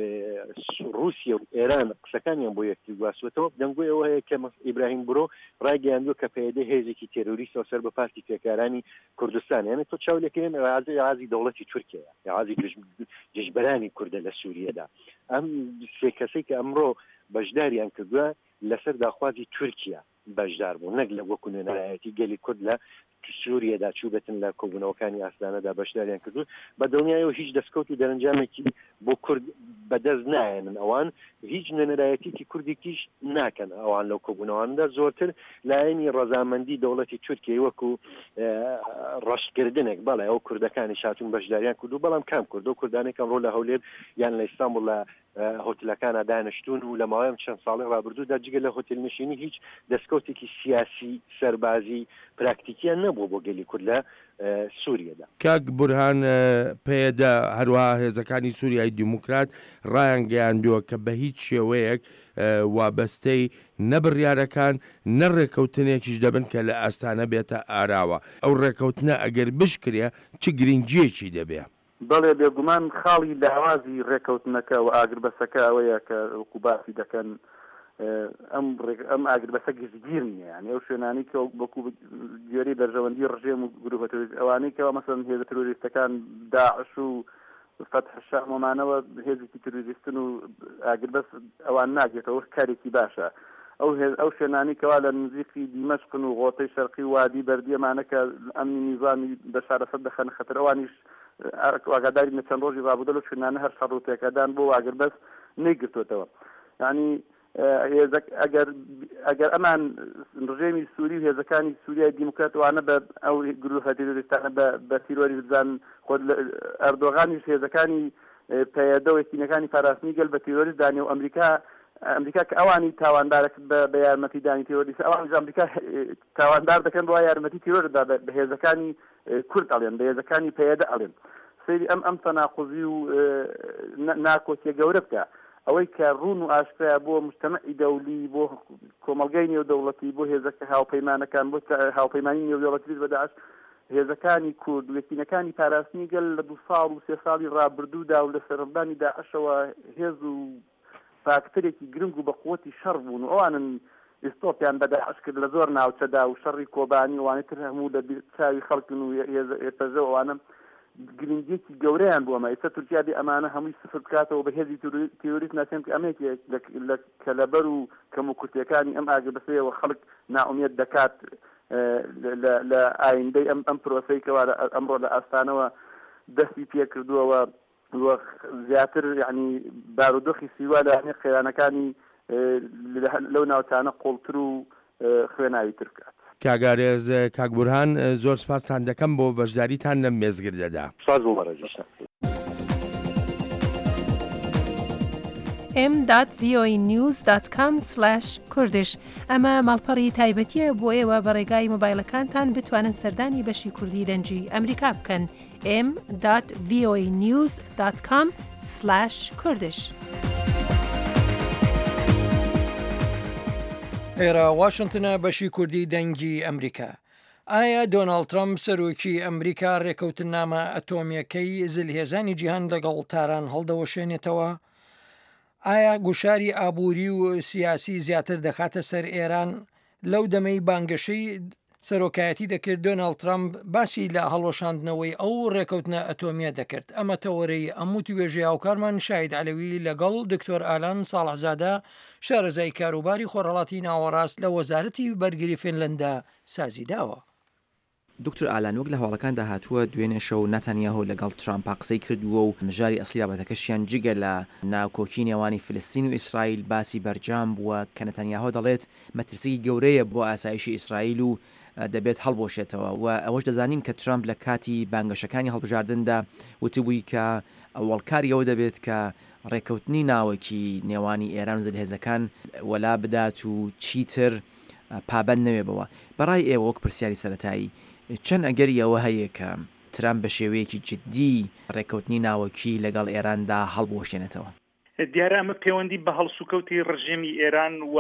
رووسیا و ئێران قسەکانیان بۆ یەکتی گواستوێتەوە دەنگۆی ئەوە هەیە کە ئیبراهیم برۆ ڕایگەیاندووە کە پەیدە هێزێکی تێرۆریستەوە سەر بە پارتی پێکارانی کوردستان یعنی تۆ چاولێکێن ڕازی دەوڵەتی تورکیا ڕازی جژبەرانی کوردە لە سووریەدا ئەم سێ کەسەی کە ئەمڕۆ بەشداریان کردووە لەسەر داخوازی تورکیا بەشدار بوو نەک لە وەکو نوێنەرایەتی گەلی کورد لە سووریەدا چوبێتن لە کۆبوونەوەکانی ئاستانەدا بەشداریان کردو بە دڵنیایەوە هیچ دەستکەوت و دەرەنجامێکی بۆ کورد بەدەست نایەنن ئەوان هیچ نوێنەرایەتێکی کوردێکیش ناکەن ئەوان لەو کۆبوونەوەدا زۆرتر لایەنی ڕەزامەندی دەوڵەتی تورکیای وەکو ڕەشکردنێک بەڵێ ئەو کوردەکانی شاتون بەشداریان کردو بەڵام کام کرد و کوردانێکم ڕۆ لە هەولێر یان لە ئیستانبوڵ لە هۆتلەکانە دانیشتون و لە ماوەیەم چەند ساڵی ڕابردوودا جگە لە هۆتێل نشینی هیچ دەستکەوتێکی سیاسی سەربازی پراکتیکیان نەبوو بۆ گەلی کورد لە سووریەدا.
کاک بورهان پێدا هەروەها هێزەکانی سووریای دیموکرات ڕایان گەیاندووە کە بە هیچ شێوەیەک وابەستەی نەبڕیارەکان نەڕێکەوتنێکیش دەبن کە لە ئاستانە بێتە ئاراوە ئەو ڕێکەوتنە ئەگەر بشکرێ چ گرنگجیەکی دەبێ؟
بەڵێ بێگومان خاڵی لاوازی ڕێکەوتنەکە و ئاگربەسەکە ئەوەیە کە وەکوباسی دەکەن ئەم ئاگربەسە گشتگیر نییە یعنی ئەو شوێنانی کە وەکو گوێرەی بەرژەوەندی ڕژێم و گروپە ئەوانەی کەەوە مەسەن هێزە تروریستەکان داعش و فتح الشام ومانەوە هێزێکی تروریستن و ئاگربەس ئەوان ناگێتەوە کارێکی باشە ئەو شوێنانی کەوا لە نزیقی دیمەشقن و غۆتەی شەرقی وادی بەردیەمانە کە ئەمنی نیزامی بەشار ئەسەد دەخەنە خەتەر ئەوانیش ئاگاداری نە چەند ڕۆژی ڕابردوو لە شوێنانە هەر شەڕ و پێکەدان بۆ ئاگربەس نەیگرتوێتەوە یعنی ئەگەر ئەمان ڕژێمی سووری و هێزەکانی سووریای دیموکراتوانە بە ئەو گروپە تێرۆریستانە بە تیرۆری بزان خۆت ئەردۆغانیش هێزەکانی پەیەدە و یەکینەکانی پاراستنی گەل بە تیرۆریست دانی و ئەمریکا کە ئەوانی تاواندارەکە بە یارمەتی دانی تیرۆریست ئەوان ئەمریکا تاواندار دەکەن بۆ یارمەتی تیرۆردا بە هێزەکانی کورد ئەڵێن بە هێزەکانی پەیەدە ئەڵێن سەیری ئەم تەناقوزی و ناکۆکیە گەورە بکە ئەوەی کە ڕوون و ئاشکرا بۆ مجتەمەعی دەولی بۆ کۆمەلگای نێودەوڵەتی بۆ هێزەکە هاوپەیمانەکان بۆ هاوپەیمانی نێودەوڵەتی بەداعش هێزەکانی کورد وەکینەکانی پاراستنی گەل لە 2 ساڵ و 3 ساڵی ڕابردوودا و لە سەرڕدانی داعشەوە هێز و فاکتەرێکی گرنگ و بە قووەتی شەڕ بوون و ئەوانن ئێستۆپیان بە داعش کرد لە زۆر ناوچەدا و شەڕی کۆبانی وانەی تر هەموو لە چاوی خەڵکن و ێپەزە ئەوانە گرنگیەکی گەورەیان بووەمە ئێستا تورکیا بێ ئەمانە هەمووی سفر بکاتەوە بە هێزی تیۆریست ناسێن کە ئەمێک کە لەبەر و کەم و کورتیەکانی ئەم ئاگە بەسەیەوە خەڵک ناومێت دەکات لە ئایندەی ئەم پرۆسەی کەوا ئەمڕۆ لە ئاستانەوە دەستی پێ کردووەوە زیاتر یعنی بارودۆخی سیوا لە هەنێ خێرانەکانی لەو ناوچانە قوڵتر و خوێناوی تر بکات.
کاگارێز کاکبورهان زۆر سپاسان دەکەم بۆ بەشداریتان لەم مێزگردەدا.
سپاس بۆ بەڕێزیشان.
m.voanews.com/kurdish ئەمە ماڵپەڕی تایبەتیە بۆ ئێوە بە ڕێگای مۆبایلەکانتان بتوانن سەردانی بەشی کوردی دەنجی ئەمریکا بکەن. m.voanews.com/kurdish.
ئێرە واشنگتنە بەشی کوردی دەنگی ئەمریکا. ئایا دۆناڵد ترامپ سەرۆکی ئەمریکا ڕێکەوتنامە ئەتۆمیەکەی زلهێزانی جیهان لەگەڵ تاران هەڵدەوەشێنێتەوە؟ ئایا گوشاری ئابووری و سیاسی زیاتر دەخاتە سەر ئێران؟ لەو دەمەی بانگەشەی سەرۆکایەتی دەکرد دۆناڵد ترامپ باسی لە هەڵۆشاندنەوەی ئەو ڕێکەوتنە ئەتۆمیە دەکرد. ئەمە تەوەرەی ئەموو توێژێ هاوکارمان شاید عەلەوی لەگەڵ دکتۆر ئالان ساڵحزادە شارەزای کاروباری خۆرهەڵاتی ناوەڕاست لە وەزارەتی بەرگری فینلەندا سازی داوە.
دکتۆر ئالان وەک لە هەواڵەکاندا هاتووە دوێنێ شەو نەتانیاهۆ لەگەڵ ترامپا قسەی کردووە و مژاری ئەسلی بابەتەکەشیان جگە لە ناوکۆکی نێوانی فلستین و ئیسرائیل باسی بەرجام بووە کە نەتانیاهۆ دەڵێت مەترسی گەورەیە بۆ ئاسایشی ئیسرائیل و دەبێت هەڵبۆشێتەوە و ئەوەش دەزانین کە ترامپ لە کاتی بانگەشەکانی هەڵبژاردندا وتبووی کە ئەوەڵکاریەوە دەبێت کە ڕێکەوتنی ناوەکی نێوانی ئێران و زلهێزەکان وەلا بدات و چیتر پابەند نەوێ بەوە. بەڕای ئێوە وەک پرسیاری سەرەتایی چەند ئەگەری ئەوە هەیە کە ترامپ بە شێوەیەکی جددی ڕێکەوتنی ناوەکی لەگەڵ ئێراندا هەڵبۆشێنێتەوە؟
دیارە ئەمە پەیوەندی بە هەڵسوکەوتی ڕژێمی ئێران و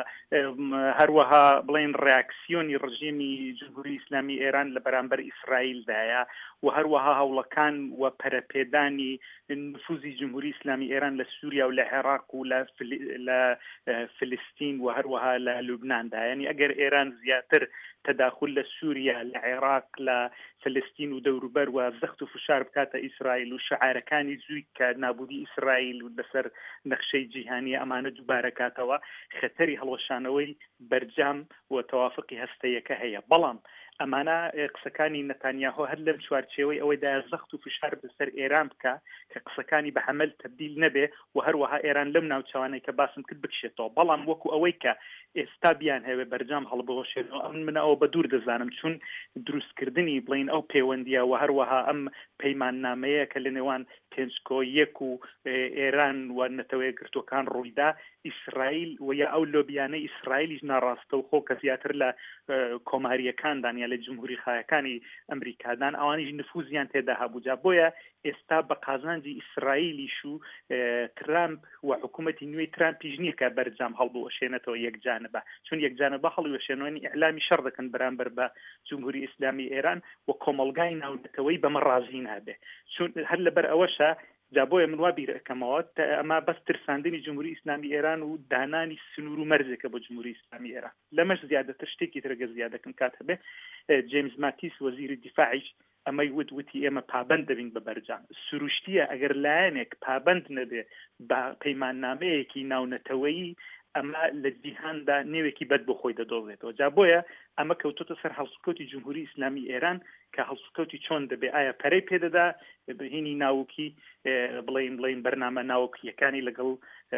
هەروەها بڵێن ڕیاکسیۆنی ڕژێمی جمهوری ئیسلامی ئێران لە بەرامبەر ئیسرائیلدایە و هەروەها هەوڵەکان و پەرەپێدانی نفوزی جمهوری ئیسلامی ئێران لە سووریا و لە عێراق و لە فلستین و هەروەها لە لوبناندا. یعنی ئەگەر ئێران زیاتر تداخل لە سووریا لە عێراق لە فلستین و دەوروبەر و زەخت و فشار بکاتە ئیسرائیل و شعارەکانی زووی کە نابودی ئیسرائیل و لەسەر نەخشەی جیهانی ئەمانە دووبارەکاتەوە خەتەری هەڵۆشانەوەی بەرجام و تەوافقی هەستەیەکە هەیە. بەڵام ئەمانە قسەکانی نەتانیاهۆ هەر لەم چوارچێوەی ئەوەیدا زەخت و فشار بەسەر ئێران بکە کە قسەکانی بە حەمەل تەبدیل نەبێ و هەروەها ئێران لەم ناوچوانەی کە باسم کرد بکشێتەوە. بەڵام وەکو ئەوەی کە ئێستا بیان هەوێ بەرجام هەڵبەوەشێنەوە ئەم منە ئەوە بە دوور دەزانم چون دروستکردنی بڵین ئەو پەیوەندیە و هەروەها ئەم پەیماننامەیە کە لە نێوان پێنجکۆیەک و ئێران و نەتەوەیە گرتوەکان ڕوویدا ئیسرائیل و یا ئەو لۆبیانە ئیسرائیلیش ناڕاستە و خۆ کە زیاتر لە کۆماریەکاندان یا لە جمهوری خایەکانی ئەمریکادان ئەوانیش نفوزیان تێدا هەبووجا بۆیە ئێستا بە قازانجی ئیسرائیلیش و ترامپ و حکوومەتی نوێی ترامپیش نییە کە بەرجام هەڵبوەشێنێتەوە یەکجانبە چون یەکجانبە هەڵوەشێنەوەی ئیعلامی شەڕ دەکەن بەرامبەر بە جمهوری ئیسلامی ئێران و کۆمەڵگای ناونەتەوەی بەمە ڕازی نابێ چون هەر لەبەر ئەوەشە جابۆیە من وا بیرەکەمەوە ئەمە بەس ترساندنی جمهوری ئیسلامی ئێران و دانانی سنوور و مەرزێکە بۆ جمهوری ئیسلامی ئێران. لەمەش زیادەتر شتێکی ترگە زیادەکەم کات هەبێ جیمز ماتیس وەزیری دیفاعیش ئەمەی وتی ئێمە پابند دەبین بە بەرجام. سروشتیە ئەگەر لایەنێک پابند نەبێ بە پەیماننامەیەکی ناونەتەوەیی ئەمە لە جیهاندا نێوێکی بەد بۆ خۆی دەدۆڵێتەوە. جا بۆیە ئەمە کەوتۆتە سەر هەڵسوکەوتی جمهوری ئیسلامی ئێران کە هەڵسوکەوتی چۆن دەبێ ئایا پەرەی پێدەدا بهینی ناوکی بڵین بەرنامە ناوکیەکانی لەگەڵ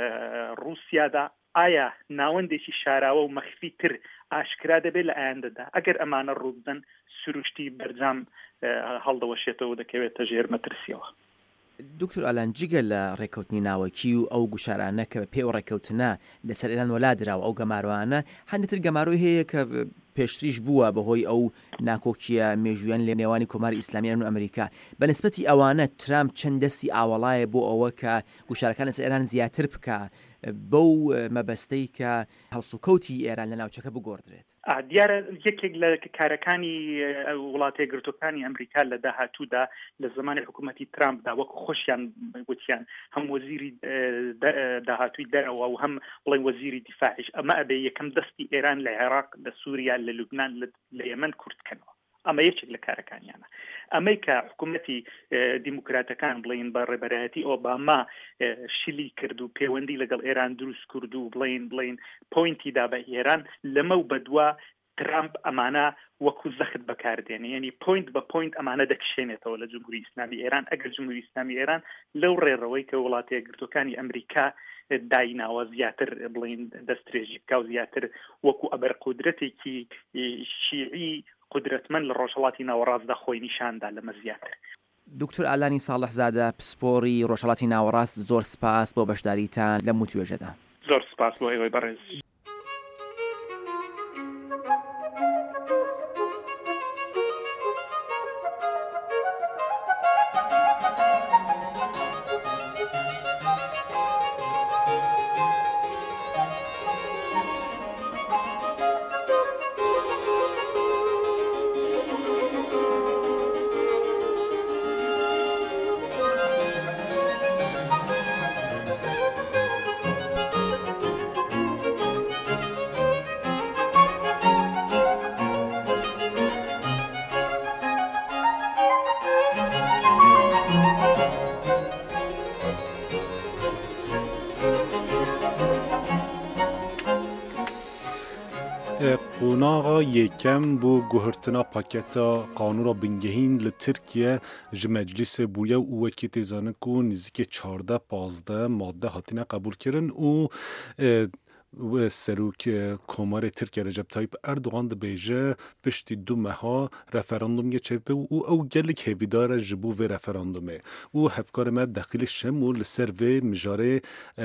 ڕووسیادا ئایا ناوەندێکی شاراوە و مەخفی تر ئاشکرا دەبێت لە ئایندەدا ئەگەر ئەمانە ڕوودن سروشتی بەرجام هەڵدەوەشێتەوە دەکەوێتە ژێر مەترسیەوە.
دکتۆر ئالان جگە لە ڕێکەوتنی ناوەکی و ئەو گوشارانە کە پێ و ڕێکەوتنە لەسەر ئێران وەلادراوە ئەو گەماروانە هەندێتر گەمارۆی هەیە کە پێشتریش بووە بەهۆی ئەو ناکۆکیە مێژویان لە نێوانی کۆماری ئیسلامیان و ئەمریکا. بەنسبەتی ئەوانە ترامپ چەند دەستی ئاوەڵایە بۆ ئەوە کە گوشارەکان لەسەر ئێران زیاتر بکە بەو مەبەستەی کە هەڵسوکەوتی ئێران لە ناوچەکە بگۆڕدرێت.
دیارە یەکێک لە کارەکانی وڵاتە یەکگرتووەکانی ئەمریکا لە داهاتوودا لە زمانی حکوومەتی ترامپدا وەکو خۆشیان وتیان هەم وەزیری داهاتووی دەرەوە و هەم بڵێن وەزیری دیفاعیش ئەمە ئەبێ یەکەم دەستی ئێران لە عێراق لە سووریا لە لوبنان لە یەمەن کورتکەنەوە. ئەمە یەکێک لە کارەکانیانە. ئەمەی کە حکوومەتی دیموکراتەکان بڵین بە ڕێبەرایەتی ئۆباما شلی کرد و پەیوەندی لەگەڵ ئێران دروست کرد و بڵین پۆینتی دا بە ئێران لەمە و بەدووە ترامپ ئەمانە وەکو زەخت بەکاردێنێ، یعنی پۆینت بە پۆینت ئەمانە دەکشێنێتەوە لە جمهوری ئیسلامی ئێران. ئەگەر جمهوری ئیسلامی ئێران لەو ڕێڕەوەی کە وڵاتە یەکگرتووەکانی ئەمریکا دایناوە زیاتر بڵین دەستێژی بکە و زیاتر وەکو ئەبەر قودرەتێکی شیعی قدرتمەند لە ڕۆژهەڵاتی ناوەڕاستدا خۆی نیشاندا لەمە زیاتر.
دکتۆر ئالانی ساڵحزادە پسپۆری ڕۆژهەڵاتی ناوەڕاست، زۆر سپاس بۆ بەشداریتان لەم توێژەدا.
زۆر سپاس بۆ ئێوەی بەڕێز.
قوناغا یکم بو گوهرتنا پاکتا قانون بنگهین لترکیه ج مجلس بویه و وکیت زانه کو نزدیک 14-15 ماده هاتینه قبول کردن و سروک کمار ترکیه رجب طایب اردوغان ده بیجه پشتی 2 ماه رفراندوم گه چپه و او گلک هیویدار جبو و رفراندومه و هفکار ما داخل شمول سر و مجاره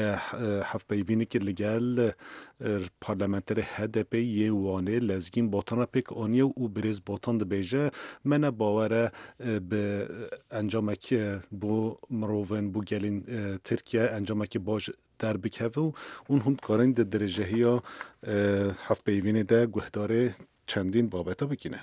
هف بیوینی که لگل پارلمانتر HDP یوانه لزگین باتانا پیک آنیه و بریز باتان ده بیجه من باوره به انجامک بو مروون بو گلین ترکیه انجامک باش در بکوه و اون هم کارین ده درجه ها هفت بیوینه ده گهداره چندین بابتا بکنه.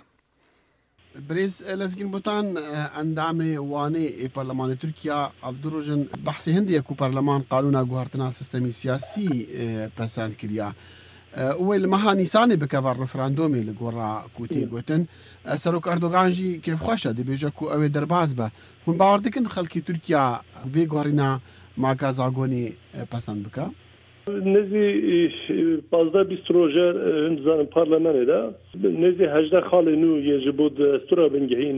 بريز لازقين بوتان اندام واني برلمان تركيا افدروجن بحث هندي كو برلمان قانونا غوارتنا سيستمي سياسي بسند كريا اول ما نيساني بكفر رفراندومي لغورا كوتي غوتن سروك اردوغان جي كيف خوشه دي بيجا كو اوي درباز به هون باوردكن خلقي تركيا في غورينا ما كازاغوني بسند بكا
نزی 15-20 روزه هندزان پارلمانه ده نزی 18 خاله نو یه بود استرا بنگهین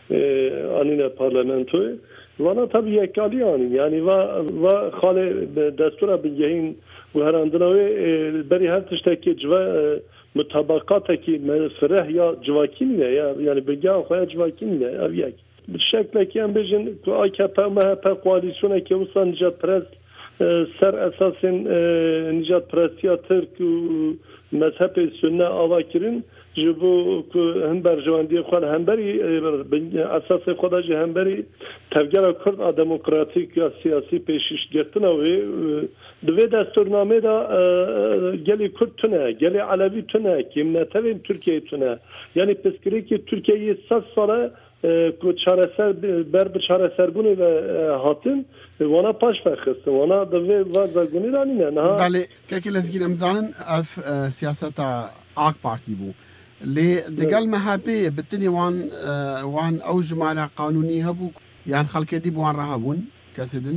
آنینا پارلمانتوی وانا tabii یکالی آنین یعنی و خاله دستورا بنگهین و هراندناوی بری هر تشتکی جوا مطابقاتی که فرح یا جواکی نه یعنی بگم خواهد جواکی نه اویک شکلی که هم بجن تو AKP MHP koalisyona که وصل نجات پرست سر اساس نجات پرستیا ترک و مذهب سنه آوا کرن جبو هم بر جواندی خود هم بری اساس خدا جه هم بری تفکر کرد دموکراتیک یا سیاسی پیشش گرفتن و دوی دستورنامه دا گلی کرد تونه گلی علوی تونه که منطقه ترکیه تونه یعنی پسکری که ترکیه 100 ساله کو چارەسەر بەر بچارەسەربوونی بە هاتن وانا پاش بەخستن وانا دەوێ وازەگونی رانینە
بەڵێ کەکی لەزگیر ئەمزانن ئەف سیاسەتە ئاک پارتی بوو لێ دەگەڵ مەهاپێ بتنی وان ئەو ژمارە قانونی هەبوو یان خەڵکێتی بوان ڕەهەبوون کەسدن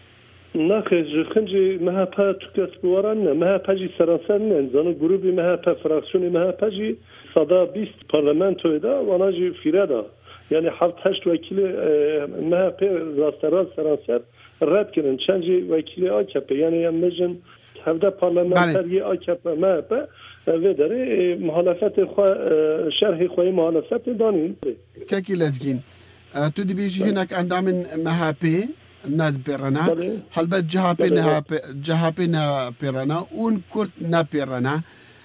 ناخێ خنجی مەهاپە تو کەس بواران نە مەهاپەجی سەرانسەر نەن زانە گروپی مەهاپە فراکسیۆنی مەهاپەجی 120 پارلەمانتۆیدا واناجی فیرەدا yani 7-8 vekili MHP rasteraz seraser red kirin çenci vekili AKP yani mecin hevde parlamenteri AKP MHP ve deri muhalefeti şerhi xoyi muhalefeti danin
keki lezgin tu dibêjî hinek endamên MHP nedpêrene helbet CHP nepêrene û Kurd nepêrene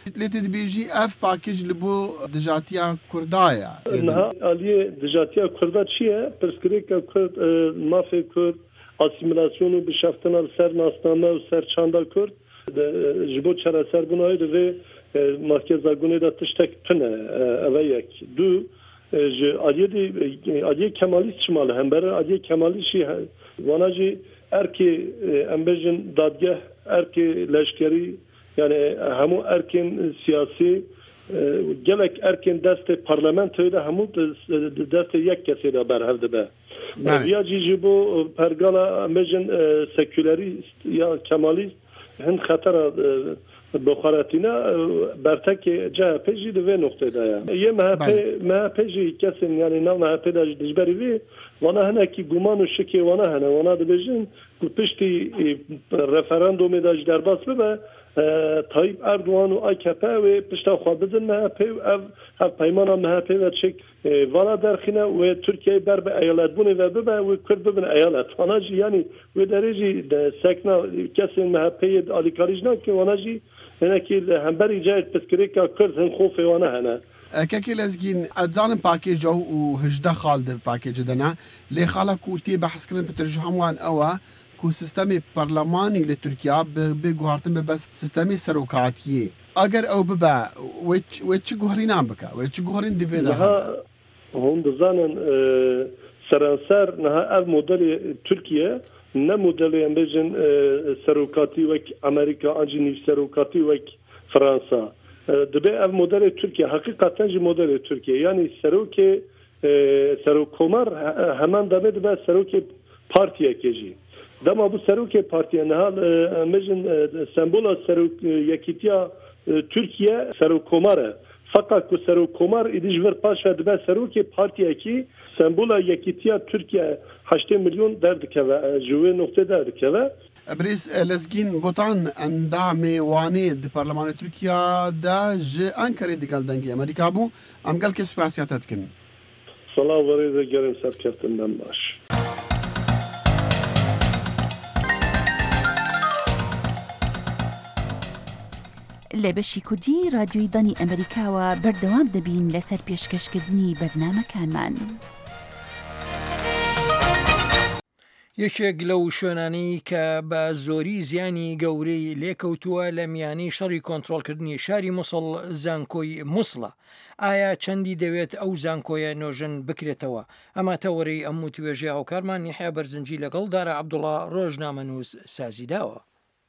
لێت دەبێژی ئەف پاکێژ لە بۆ دژاتیا کوردایە
ئالیێ دژاتیا کووردا چییە؟ پرسکرێکە کورد مافێ کورد ئاسیمیلاسیۆن و بشەفتنە سەر ناسنامە و سەرچاندا کورد ji bo çareserbûnayê divê merkeza gunê de tiştek tune ev yek du ji aliyê Kemalîst çimale hembere aliyê Kemalîşî wana jî erkê em bêjin dadgeh erkê leşkerî yani hemû erkên siyasî gelek erkên destê parlamentoyê de hemû destê yek kesê de berhev dibe ya jî ji bo pergala em bêjin sekülerîst ya Kemalîst هند خطر بخاراتینا برتک جه پیجی دوی نقطه دایا یه مه پیجی کسی یعنی نه مه پیجی دجبری وی وانا هنه کی گمان و شکی وانا هنه وانا دبیجن پشتی رفراندوم داج درباس ببه طایب اردوان و AKP و پشت خواب بدن مه پی اف پیمان مه پی و چک وانا درخینه و ترکیه بر به ایالت بونه و ببه و کرد ببن ایالت وانا جی یعنی و درجی سکنا کسی مه پی آلیکاریج نه که وانا جی هنه کی همبری جای پسکری که کرد هن خوفه وانا هنه
کەکی لەزگین ئەدانم پاکێجە و هژدە خاڵ پاکێجە دەنا لێ خاڵە کوتی بەحسکردن پترژ هەمووان ئەوە کو سیستەمی پەرلەمانی لە تورکیا بێ گوهارتن بە بەس سیستەمی سەرۆکاتیە ئەگەر ئەو ببە وێ چ گوهرینان بکە وێ چ گوهرین دەبێت
هەم دەزانن سەرانسەر نەها ئەv مۆدەلی تورکیە نە مۆدەلی ئەم بێژن سەرۆکاتی وەک ئەمریکا ئەنجی نیو سەرۆکاتی وەک فەرانسا دبی اف مدل ترکیه حقیقتا جی مدل ترکیه یعنی سروک کمر همان دبی دبی سروک پارتیه کجی دما bu سروک پارتیه نهال مجن سمبول سروک یکیتیا ترکیه سروک کمره fakat ku serok komar idiş ver paşa dibê serokê partiyekî sembola yekîtiya Türkiye 8 milyon derdikeve ji wê noktê derdikeve.
Brîz lezgîn botan endamê wanê di Parlemanê Tirkiya de ji Enkerê digal dengê Amerîka bû em gelkê spasiya te dikin.
Sala werêze gerim serkeftinden baş.
لە بەشی کوردی رادیۆی دانی ئەمریکاوە بەردەوام دەبین لەسەر پێشکەشکردنی بەرنامەکانمان.
یەکێک لەو شوێنانی کە بە زۆری زیانی گەورەی لێکەوتووە لە میانی شەڕی کۆنتڕۆڵکردنی شاری مووسڵ زانکۆی مووسڵە. ئایا چەندی دەوێت ئەو زانکۆیە نۆژن بکرێتەوە؟ ئەمە تەوەرەی ئەم توێژێ هاوکارمان نیحیا بەرزنجی لەگەڵ دارە عەبدوڵڵا ڕۆژنامەنووس سازیداوە.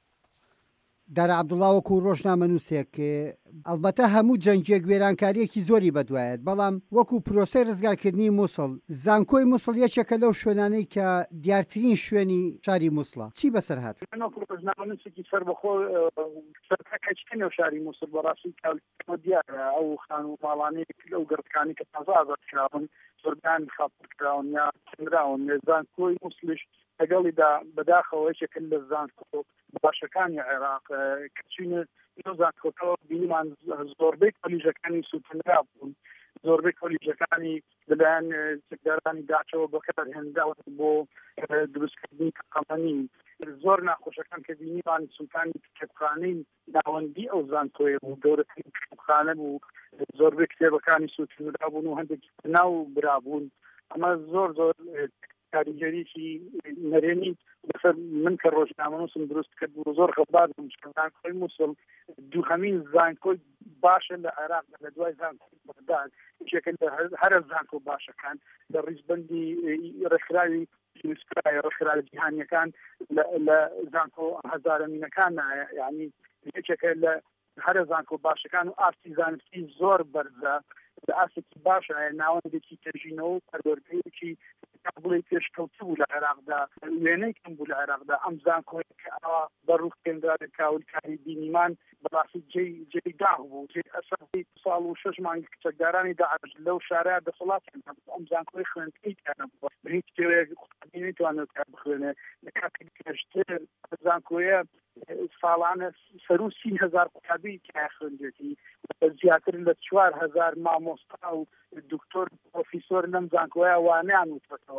دارە عەبدوڵڵا وەکو ڕۆژنامەنووسێک ئەلبەتە هەموو جەنگێک وێرانکاریەکی زۆری بەدوایەت، بەڵام وەکو پرۆسەی ڕزگارکردنی مووسڵ زانکۆی مووسڵ یەکێکە لەو شوێنانەی کە دیارترین شوێنی شاری مووسڵە. چی بەسەر هات؟
ڕۆژنامەنووسێکی سەربەخۆ سەرکەچکە نێو شاری مووسڵ بەڕاستی دیارە ئەو خان و ماڵانەیەک لەو گەڕەکانی کە تازە ئازادکراون زۆربیان خاپڕکراون یا چنراون زانکۆی مووسڵش لەگەڵیدا بەداخەوە یەکێکن لە زانکۆ باشەکانی عێراق کەچینە زانکۆکەوە بینیمان زۆربەی کۆلیژەکانی سوتەنرا بوون، زۆربەی کۆلیژەکانی لەلایەن سەکدارانی داعشەوە بەکارهێنراون بۆ دروستکردنی قەمەنی. زۆر ناخۆشەکان کە بینیمان سوتانی کتێبخانەی ناوەندی ئەو زانکۆیە بوو، گەورەترین کتێبخانە بوو، زۆربەی کتێبەکانی سوتەنرا بوون و هەندێک ناو برابوون. ئەمە زۆر زۆر کاریگەریی نەرێنی لەسەر من کە ڕۆژنامەنووسم دروست کرد بوو. زۆر خەبات بووم زانکۆی مووسڵ دووهەمین زانکۆی باشە لە عێراق لە دوای زانکۆی بەغداد، یەکێکە لە هەرە زانکۆ باشەکان لە ڕیزبەندی ڕێکخراوی یونسکۆ ڕێکخراوی جیهانیەکان لە زانکۆ هەزارەمینەکان نایە، یعنی یەکێکە لە هەرە زانکۆ باشەکان و ئاستی زانستی زۆر بەرزە لە ئاسێکی باشە ناوەندێکی تەژینەوە و پەروەردەیەکی بڵێ پێشکەوتوو بوو لە عێراقدا، وێنەی کەم بوو لە عێراقدا. ئەم زانکۆی کە ئەوە بەڕووخێنرا کاولکاری بینیمان بەڕاستی جێی داغ بوو، جێی ئەسەری ساڵ و 6 مانگ کچەکدارانی داعش لەو شارەیە دەسەڵاتیان هەبوو. ئەم زانکۆی خوێندکەیتیان نەبووە، هیچ شتێک قوتابی نەیتوانێت بخوێنێ. لە کاتێک پێشتر زانکۆیە ساڵانە سەر و 30,000 قوتابی تیا خوێندێتی، زیاتر لە 4,000 مامۆستا و دکتۆر پرۆفیسۆر لەم زانکۆیە وانیان وتوەتەوە.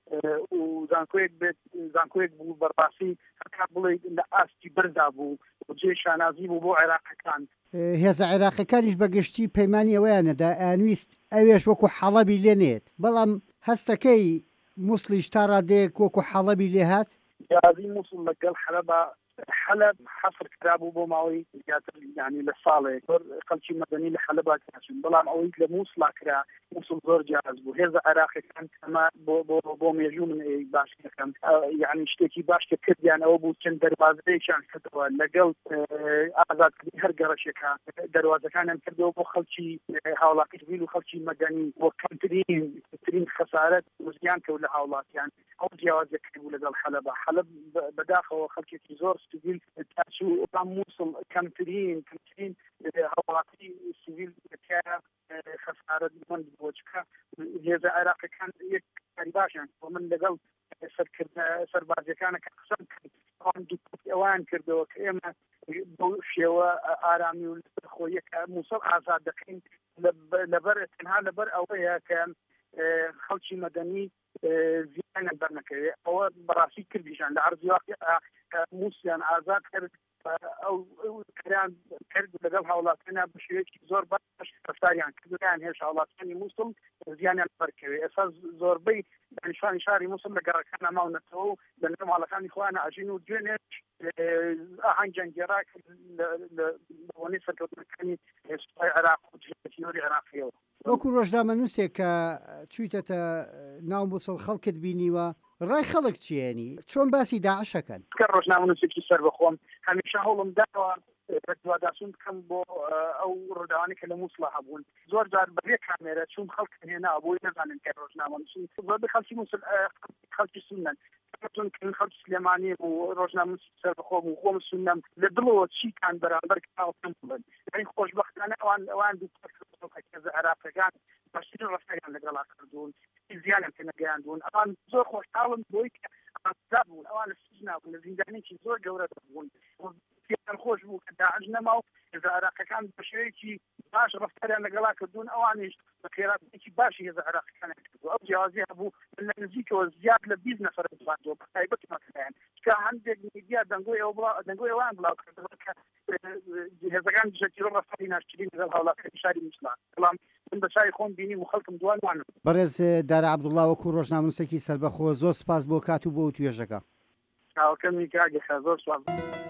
و زانکۆیەک بوو بەڕاستی هەتا بڵێ لە ئاستی بەردا بوو و جێ شانازی بوو بۆ عێراقەکان.
هێزە عێراقیەکانیش بەگشتی پەیمانی ئەوەیانەدا ئەنویست ئەوێش وەکو حەڵەبی لێنێت بەڵام هەستەکەی مووسڵیش تا ڕادەیەک وەکو حەڵەبی لێ هات
یازی مووسڵ لەگەڵ حەلەب حەفر کرابوو بۆ ماوەی زیاتر ینی لە ساڵێک خەڵکی مەدەنی لە حەلەبا کەچون بەڵام ئەوەی لە مووسڵا کرا مووسڵ زۆر جیاز بوو هێزە عێراقیەکان ئەمە بۆ مێژوو من باش دەکەم یعنی شتێکی باش کە کردیان ئەوە بوو چەند دەربازەیەکیان کردەوە لەگەڵ ئازادکردنی هەر گەڕەشێکە دەواازەکانیان کردەوە بۆ خەڵکی هاوڵاتی سیڤیل و خەڵکی مەدەنی بۆ کەمترین خەسارەت وزیان کەوت لە هاوڵاتیان ئەو جیاوازەکەی بوو لەگەڵ حەلەب بەداخەوە خەڵکێکی زۆر سیڤیل تاچوو مووسڵ کەمترین هاوڵاتی سیڤیل خەسارەت من بۆچکە هێزە عێراقیەکان یەک کاری باشیان بۆ من لەگەڵ سەربازیەکانە کە قسەم کرد ئەوان کردەوە کە ئێمە بۆ شێوە ئارامی و خۆیەکە مووسڵ ئازاد دەکەین لەبەر تەنها لەبەر ئەوەیە کە خەڵکی مەدەنی زیانە بەرنەکەوێت ئەوە بەڕاستی کردیشان لە عەرزی مووسیان ئازاد کرد ئەو کەریان کرد لەگەڵ هاوڵاتیانە بە شێوەیەکی زۆر باش ڕەفتاریان کردیان هێرش هاوڵاتیانی مووسڵ زیانیان بەرکەوێت ئێستا زۆربەی دانیشتوانی شاری مووسڵ لە گەڕەکانە ماونەتەوە و لە نێو ماڵەکانی خۆیانە ئاژین و دوێنێ ئاهەنگیان گێڕا لە بۆنەی سەرکەوتنەکانی هێزای عێراق و جێگەری عێراقیەوە
وەکو ڕۆژنامە نووسێک کە چوویتەتە ناو مووسڵ خەڵکت بینیوە ڕای خەڵک چیێنی چۆن باسی داعشەکەن
کە ڕۆژنامە نووسێکی سەر بەخۆم هەمیشە هەوڵم داوە دوواداسون بکەم بۆ ئەو ڕۆداوانی کە لە مووسڵا هەبوون زۆر جار بەبێ کامێرە چون خەڵک هێنا بۆی نەزانن کە ڕۆژنامە نووسین بە خەڵکی مووسڵ خەڵکی سنەن تون خەڵکی سلێمانی و ڕۆژنامە سەر بەخۆم و خۆم سنەم لە دڵەوە چیتان بەرامبەر کاوتم بن یعنی خۆشبەختانە ئەوان دوو عێراقیەکان باشترین ڕەفتاریان لەگەڵا کردوون زیانم پێ نەگەیاندوون ئەوان زۆر خۆشحاڵن بۆی کە ئازاد بوون ئەوان لە سجنا بوون لە زیندانێکی زۆر گەورە بوون پێیان خۆش بوو کە داعش نەما و هێزە عێراقیەکان بە شێوەیەکی باش ڕەفتاریان لەگەڵا کردوون ئەوانیش بە خێراتێکی باشی هێزە عێراقیەکانیان کردووە ئەو جیاوازی هەبوو لە نزیکەوە زیاد لە 20 نەفەر بڵاندەوە بە تایبەت مەکەیان کە هەندێک میدیا دەنگۆی ئەوان بڵاو کردەوە کە هێزەکان جەتیرۆ ڕەفتاری ناشرین لەگەڵ هاوڵاتیانی شاری مووسڵا بەڵام من بە چای خۆم بینی و خەڵکم دووانوانم
بەڕێز دارا عەبدوڵڵا وەکو ڕۆژنامە نووسێکی سەربەخۆ زۆر سپاس بۆ کات و بۆ توێژەکە
چاوەکەمی کاگەخە زۆر سوپاس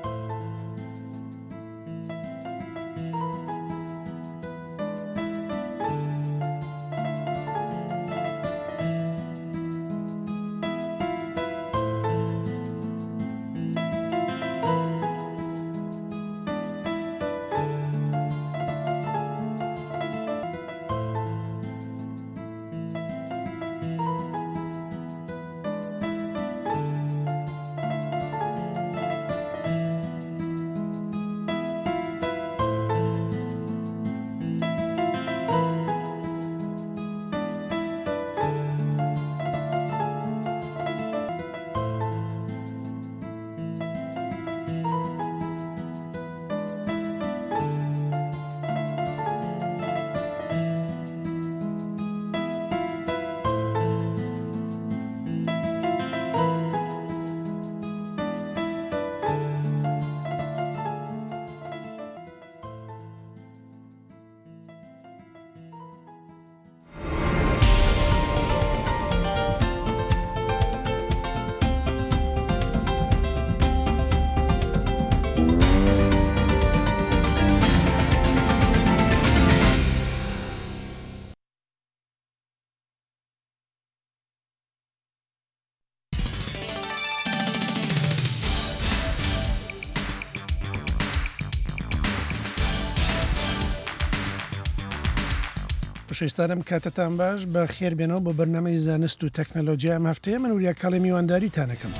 خۆشەویستانم کاتتان باش بە خێر بێنەوە بۆ بەرنامەی زانست و تەکنەلۆجیا ئەم هەفتەیە من وریا کاڵی میوانداریتانەکەم.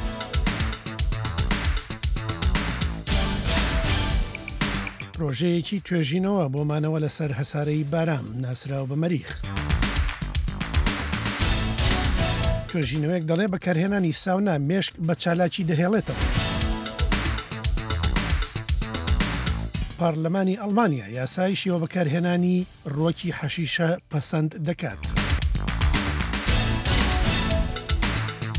پرۆژەیەکی توێژینەوە بۆمانەوە لەسەر هەسارەی بارام ناسراوە بە مەریخ. توێژینەوەیەک دەڵێ بەکارهێنانی ساونا مێشک بە چالاکی دەهێڵێتەوە. پارلەمانی ئەڵمانیا یاسایشیەوە بەکارهێنانی ڕۆکی حەشیشە پەسەند دەکات.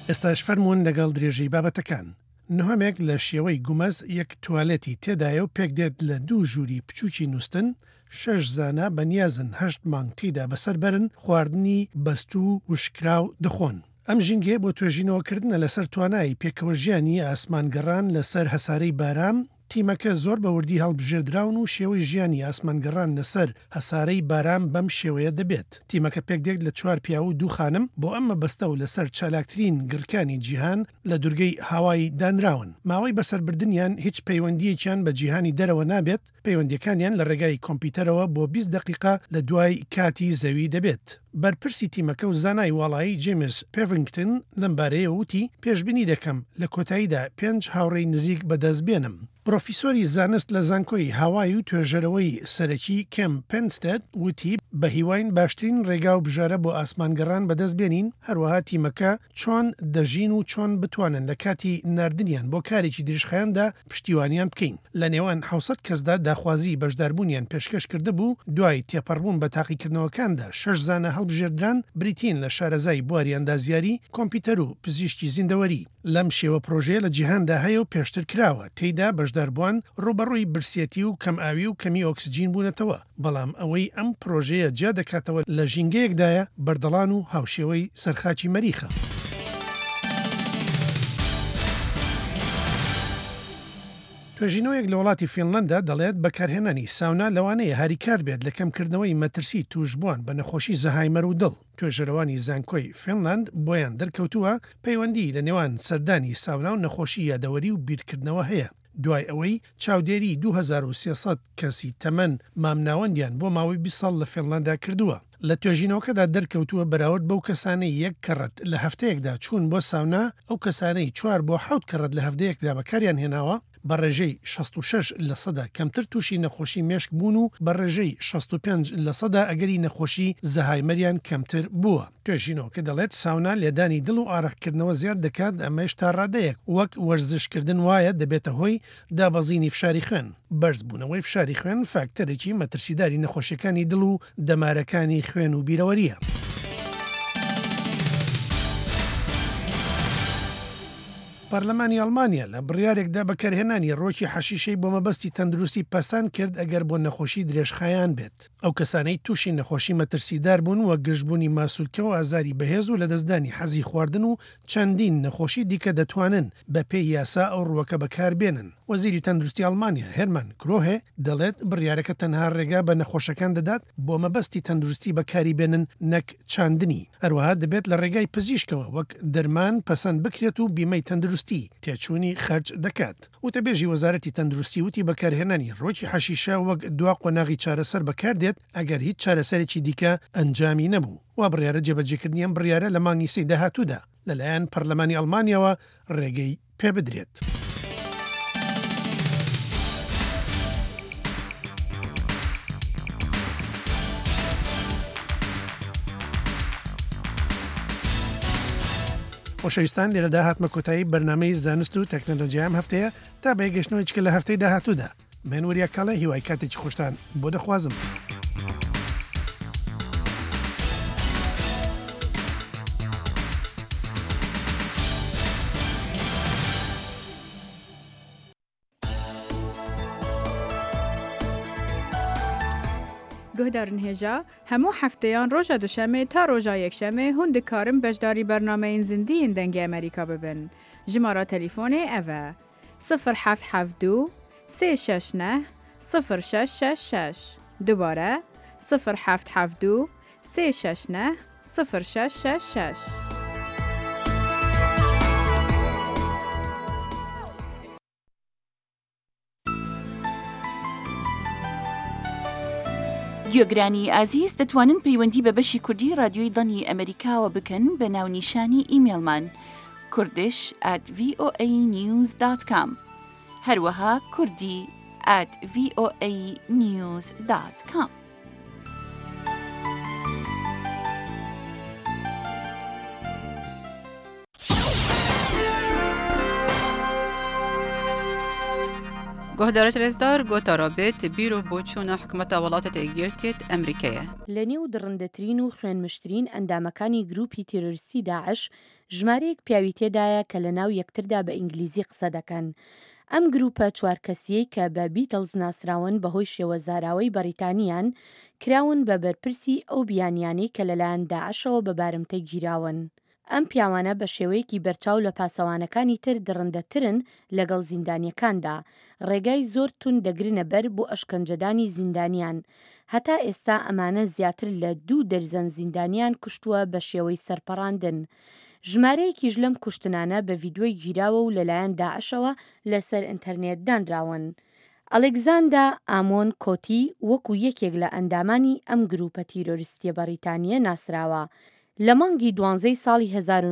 ئێستاش فەرمونون لەگەڵ درێژەی بابەتەکان. نهۆمێک لە شێوەی گومەز یەک توالێتی تێدایە و پێک دێت لە 2 ژووری بچووکی نووسن، 6 زانە بەنیازن 8 مانگ تێدا بەسەر بەرن خواردنی بەست و وشکراو دەخۆن. ئەم ژینگێ بۆ توێژینەوەکردنە لەسەر توانایی پێکەوە ژیانی ئاسمانگەڕان لەسەر هەسارەی بارام، تیمەکە زۆر بە وردی هەڵبژێردراون و شێوەی ژیانی ئاسمانگەڕان لەسەر هەسارەی بارام بەم شێوەیە دەبێت. تیمەکە پێکدێک لە 4 پیا و 2 خانم بۆ ئەمە بەستە و لەسەر چالاکترین گڕکانی جیهان لە دوورگەی هاوایی دانراون. ماوەی بەسەربردنیان هیچ پەیوەندیەکیان بە جیهانی دەرەوە نابێت، پەیوەندیەکانیان لە ڕێگای کۆمپیوتەرەوە بۆ 20 دقیقا لە دوای کاتی زەوی دەبێت. بەرپرسی تیمەکە و زانای وڵایی جیمس پێڤنگتن لەمبارەیە وتی پێشبینی دەکەم لە کۆتاییدا 5 هاوڕێی نزیک بەدەست بێنم. پرۆفیسۆری زانست لە زانکۆی هاوایی و توێژەرەوەی سەرەکی کەم پێنستێد وتی بە هیواین باشترین ڕێگا و بژارە بۆ ئاسمانگەڕان بەدەست بێنین، هەروەها تیمەکە چۆن دەژین و چۆن بتوانن لە کاتی ناردنیان بۆ کارێکی دریشخایاندا پشتیوانیان بکەین. لە نێوان 600 کەسدا داخوازی بەشداربوونیان پێشکەش کرده بوو، دوای تێپەڕبوون بە تاقیکردنەوەکاندا 6 زانە هەڵبژێردران بریتین لە شارەزای بواری ئەندازیاری، کۆمپیوتەر و پزیشکی زیندەوەری. لەم شێوە پرۆژەیە لە جیهاندا هەیە و پێشتر کراوە، تێیدا بەشداربووان ڕوبەڕووی برسێتی و کەم ئاوی و کەمی ئۆکسجین بوونەتەوە، بەڵام ئەوەی ئەم پرۆژەیە جیا دەکاتەوە لە ژینگەیەکدایە بەردەڵان و هاوشێوەی سەرخاکی مەریخە. توێژینەوەیەک لە وڵاتی فینلەندا دەڵێت بەکارهێنانی ساونا لەوانەیە هاریکار بێت لە کەمکردنەوەی مەترسی توشبووان بە نەخۆشی زەهایمەر و دڵ. توێژەرەوانی زانکۆی فینلاند بۆیان دەرکەوتووە پەیوەندی لە نێوان سەردانی ساونا و نەخۆشی یادەوەری و بیرکردنەوە هەیە. دوای ئەوەی چاودێری 2300 کەسی تەمەن مامناوەندیان بۆ ماوەی 20 ساڵ لە فینلاندا کردووە. لە توێژینەوەکەدا دەرکەوتووە بەراورد بەو کەسانەی 1 کەڕەت لە هەفتەیەکدا چوون بۆ ساونا، ئەو کەسانەی 4 بۆ 7 کەڕەت لە هەفتەیەکدا بەکاریان هێناوە بە ڕێژەی 66% کەمتر تووشی نەخۆشی مێشک بوون و بە ڕێژەی 65% ئەگەری نەخۆشی زەهایمەریان کەمتر بووە. توێژینەوەکە دەڵێت ساونا لێدانی دڵ و ئارەقکردنەوە زیاد دەکات، ئەمەش تا ڕادەیەک وەک وەرزشکردن وایە دەبێتە هۆی دابەزینی فشاری خوێن. بەرزبوونەوەی فشاری خوێن فاکتەرێکی مەترسیداری نەخۆشیەکانی دڵ و دەمارەکانی خوێن و بیرەوەریە. پەرلەمانی ئەڵمانیا لە بڕیارێکدا بەکارهێنانی ڕۆکی حەشیشەی بۆ مەبەستی تەندروستی پەسان کرد ئەگەر بۆ نەخۆشی درێژخایان بێت. ئەو کەسانەی تووشی نەخۆشی مەترسیدار بوون وە گشتبوونی ماسوولکە و ئازاری بەهێز و لە دەستدانی حەزی خواردن و چەندین نەخۆشی دیکە دەتوانن بە پێی یاسا ئەو ڕووەکە بەکاربێنن. وەزیری تەندروستی ئەڵمانیا هێرمان کرۆهێ دەڵێت بڕیارەکە تەنها ڕێگا بە نەخۆشەکان دەدات بۆ مەبەستی تەندروستی بەکاری بێنن نەک چاندنی. هەروەها دەبێت لە ڕێگای پزیشکەوە وەک دەرمان پەسەند بکرێت و بیمەی تەندروستی تێچوونی خەرج دەکات. وتەبێژی وەزارەتی تەندروستی وتی بەکارهێنانی ڕۆکی حەشیشە وەک دوا قۆناغی چارەسەر بەکاردێت ئەگەر هیچ چارەسەرێکی دیکە ئەنجامی نەبوو. وا بڕیارە جێبەجێکردنی ئەم بڕیارە لە مانگی سەی داهاتوودا لەلایەن پەرلەمانی ئەڵمانیەوە ڕێگەی پێ بدرێت. خۆشەویستان لێرەدا هاتمە کۆتایی بەرنامەی زانست و تەکنۆلۆژیام هەفتەیە تا بەیەگەشتنەوەیچکە لە هەفتەی داهاتوودا. مێنوەریە کاڵە هیوای کاتێکی خۆشتان بۆ دەخوازم.
گهدارن هێژا هەموو هەفتەیان ڕۆژە دوشەمێ تا ڕۆژە یەکشەمێ هون دikarin بەشداری بەرنامەین زیندیین دەنگی ئەمریکا ببن. ژمارە تەلیفۆنێ ئەڤە 0772 369 0666 دوبارە 0772 369 0666.
گوێگرانی ئازیز دەتوانن پەیوەندی بە بەشی کوردی رادیۆی دڵی ئەمریکاوە بکەن بە ناونیشانی ئیمێلمان kurdish@voanews.com هەروەها kurdi@voanews.com.
گهدارت رزدار گوتا رابط بیرو بۆچوونە حکومەتە وڵاتە ئەگرتێت ئەمریکایە.
لە نێو دڕندەترین و خوێنمشترین ئەندامەکانی گروپی تیرۆریستی داعش ژمارەیەک پیاوی تێدایە کە لە ناو یەکتردا بە ئینگلیزی قسە دەکەن. ئەم گروپە 4 کەسیەی کە بە بیتڵز ناسراون بەهۆی شێوەزاراوەی بەریتانیان کراون بە بەرپرسی ئەو بیانیانەی کە لەلایەن داعشەوە بە بارمتەی گیراون. ئەم پیاوانە بە شێوەیەکی بەرچاو لە پاسەوانەکانی تر دڕندەترن لەگەڵ زیندانیەکاندا، ڕێگای زۆر تون دەگرنە بەر بۆ ئەشکەنجەدانی زیندانیان. هەتا ئێستا ئەمانە زیاتر لە 2 دەرزەن زیندانیان کوشتووە بە شێوەی سەرپەڕاندن. ژمارەیەکیش لەم کوشتنانە بە ڤیدۆی گیراوە و لەلایەن داعشەوە لەسەر ئینتەرنێت دانراون. ئەلێکزاندا ئامۆن کۆتی وەکو یەکێک لە ئەندامانی ئەم گروپە تیرۆریستیە بەریتانیە ناسراوە. لە مانگی 12 ساڵی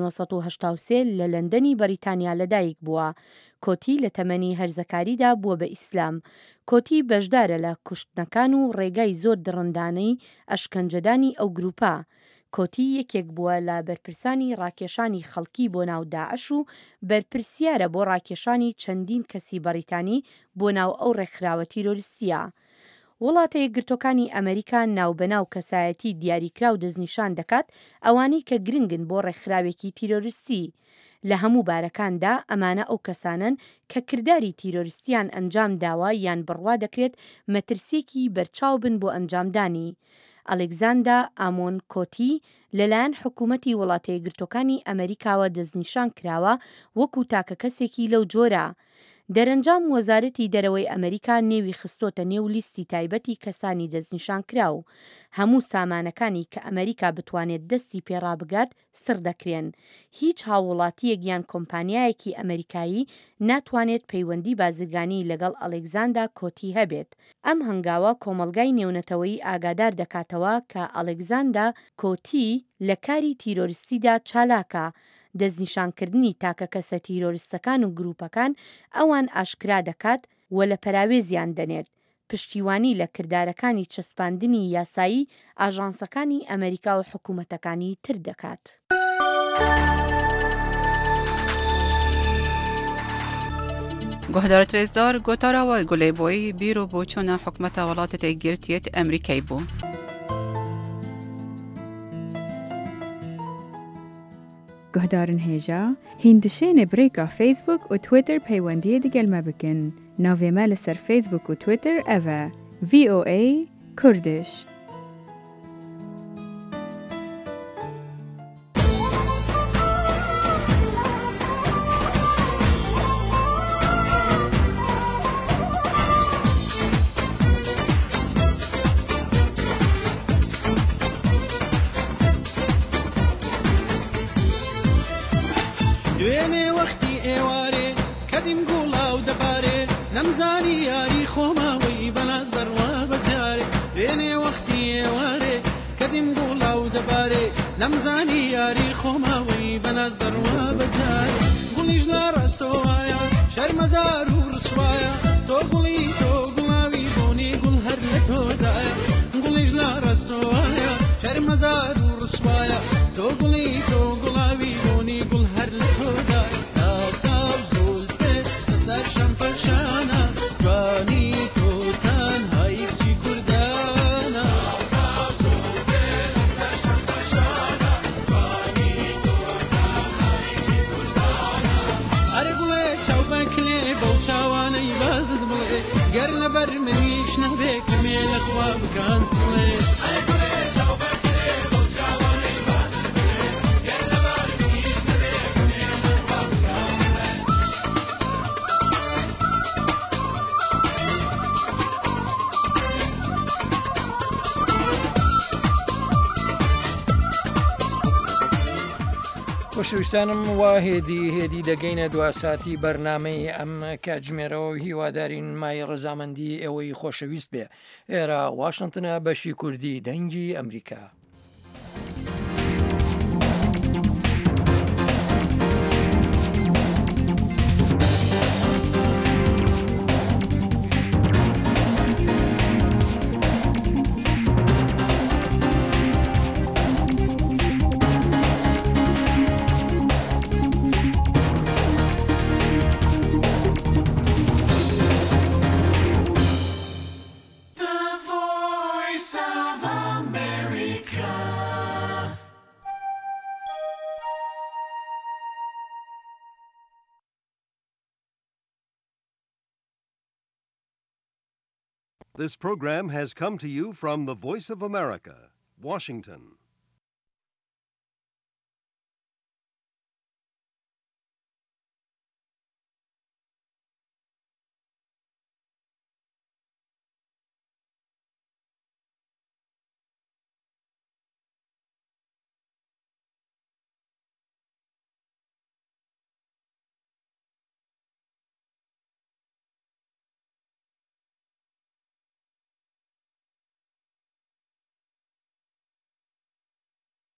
1983 لە لەندەنی بەریتانیا لەدایک بووە. کۆتی لە تەمەنی هەرزەکاریدا بووە بە ئیسلام. کۆتی بەشدارە لە کوشتنەکان و ڕێگای زۆر دڕندانەی ئەشکەنجەدانی ئەو گروپە. کۆتی یەکێک بووە لە بەرپرسانی ڕاکێشانی خەڵکی بۆ ناو داعش و بەرپرسیارە بۆ ڕاکێشانی چەندین کەسی بەریتانی بۆ ناو ئەو ڕێکخراوە تیرۆریستیە. وڵاتە یەکگرتوەکانی ئەمریکا ناوبەناو کەسایەتی دیاریکرا و دەستنیشان دەکات ئەوانەی کە گرنگن بۆ ڕێکخراوێکی تیرۆریستی. لە هەموو بارەکاندا ئەمانە ئەو کەسانن کە کردداری تیرۆریستیان ئەنجام داوە یان بڕوا دەکرێت مەترسێکی بەرچاو بن بۆ ئەنجامدانی. ئەلێکزاندا ئامۆن کۆتی لەلایەن حکوومەتی وڵاتە یەکگرتوەکانی ئەمریکاوە دەستنیشان کراوە وەکو تاکە کەسێکی لەو جۆرە. دەرەنجام وەزارەتی دەرەوەی ئەمریکا نێوی خستۆتە نێو لیستی تایبەتی کەسانی دەستنیشان کراو. هەموو سامانەکانی کە ئەمریکا بتوانێت دەستی پێڕابگات سڕ دەکرێن. هیچ هاوڵاتیەک یان کۆمپانیایەکی ئەمریکایی ناتوانێت پەیوەندی بازرگانی لەگەڵ ئەلێکزاندا کۆتی هەبێت. ئەم هەنگاوە کۆمەلگای نێونەتەوەی ئاگادار دەکاتەوە کە ئەلێکزاندا کۆتی لە کاری تیرۆریستیدا چالاکە. دەستنیشانکردنی تاکە کەسە تیرۆریستەکان و گروپەکان ئەوان ئاشکرا دەکات و لە پەراوێزیان دەنێت. پشتیوانی لە کردارەکانی چەسپاندنی یاسایی ئاژانسەکانی ئەمریکا و حکوومەتەکانی تر دەکات.
گهدارت رزدار گوتاراوە گولەی بۆی بیرۆ بۆچوونە حکومەتە وڵاتە ئەگرتێت ئەمریکای بوو.
گهدارن هێژا هیندشێنە برێکا فیسبوک و تویتر پەیوەندیە دیگەلمە بکەن. ناوێمە لەسەر فیسبوک و تویتر ئەڤە VOA کوردش.
دوێنێ وەختی ئێوارێ کەدیم گوڵاو دەبارێ نەمزانی یاری خۆماوەی بەناز دەڕوا بەجارێ. دوێنێ وەختی ئێوارێ کەدیم گوڵاو دەبارێ نەمزانی یاری خۆماوەی بەناز دەڕوا بەجارێ. گوڵیش ناڕاستەوایە شەرمەزار و ڕسوایە تۆ گوڵی تۆ گوڵاوی بۆنی گوڵ هەر لە تۆدایە. گوڵیش ناڕاستەوایە شەرمەزار و ڕسوایە تۆ گوڵی تۆ گوڵاوی بۆنی گوڵ هەر لە تۆدایە. تاو زولفێ لەسەر شەمپەرشانە جوانی تۆ تەنهایی کچی کوردانە. تاو زولفێ لەسەر شەمپەرشانە جوانی تۆ تەنهایی کچی کوردانە. ئەرە گوڵێ چاو بەکلێ بەو چاوانەی بازت بڵێ گەر لەبەر منیش نەبێ کەمێ لەخوا بکان سڵێ.
خۆشەویستانم وا هێدی دەگەینە دواساتی بەرنامەی ئەم کاتژمێرەوە هیوادارین مای ڕەزامەندی ئەوەی خۆشەویست بێ. ئێرە واشنگتنە بەشی کوردی دەنگی ئەمریکا.
This program has come to you from the Voice of America, Washington.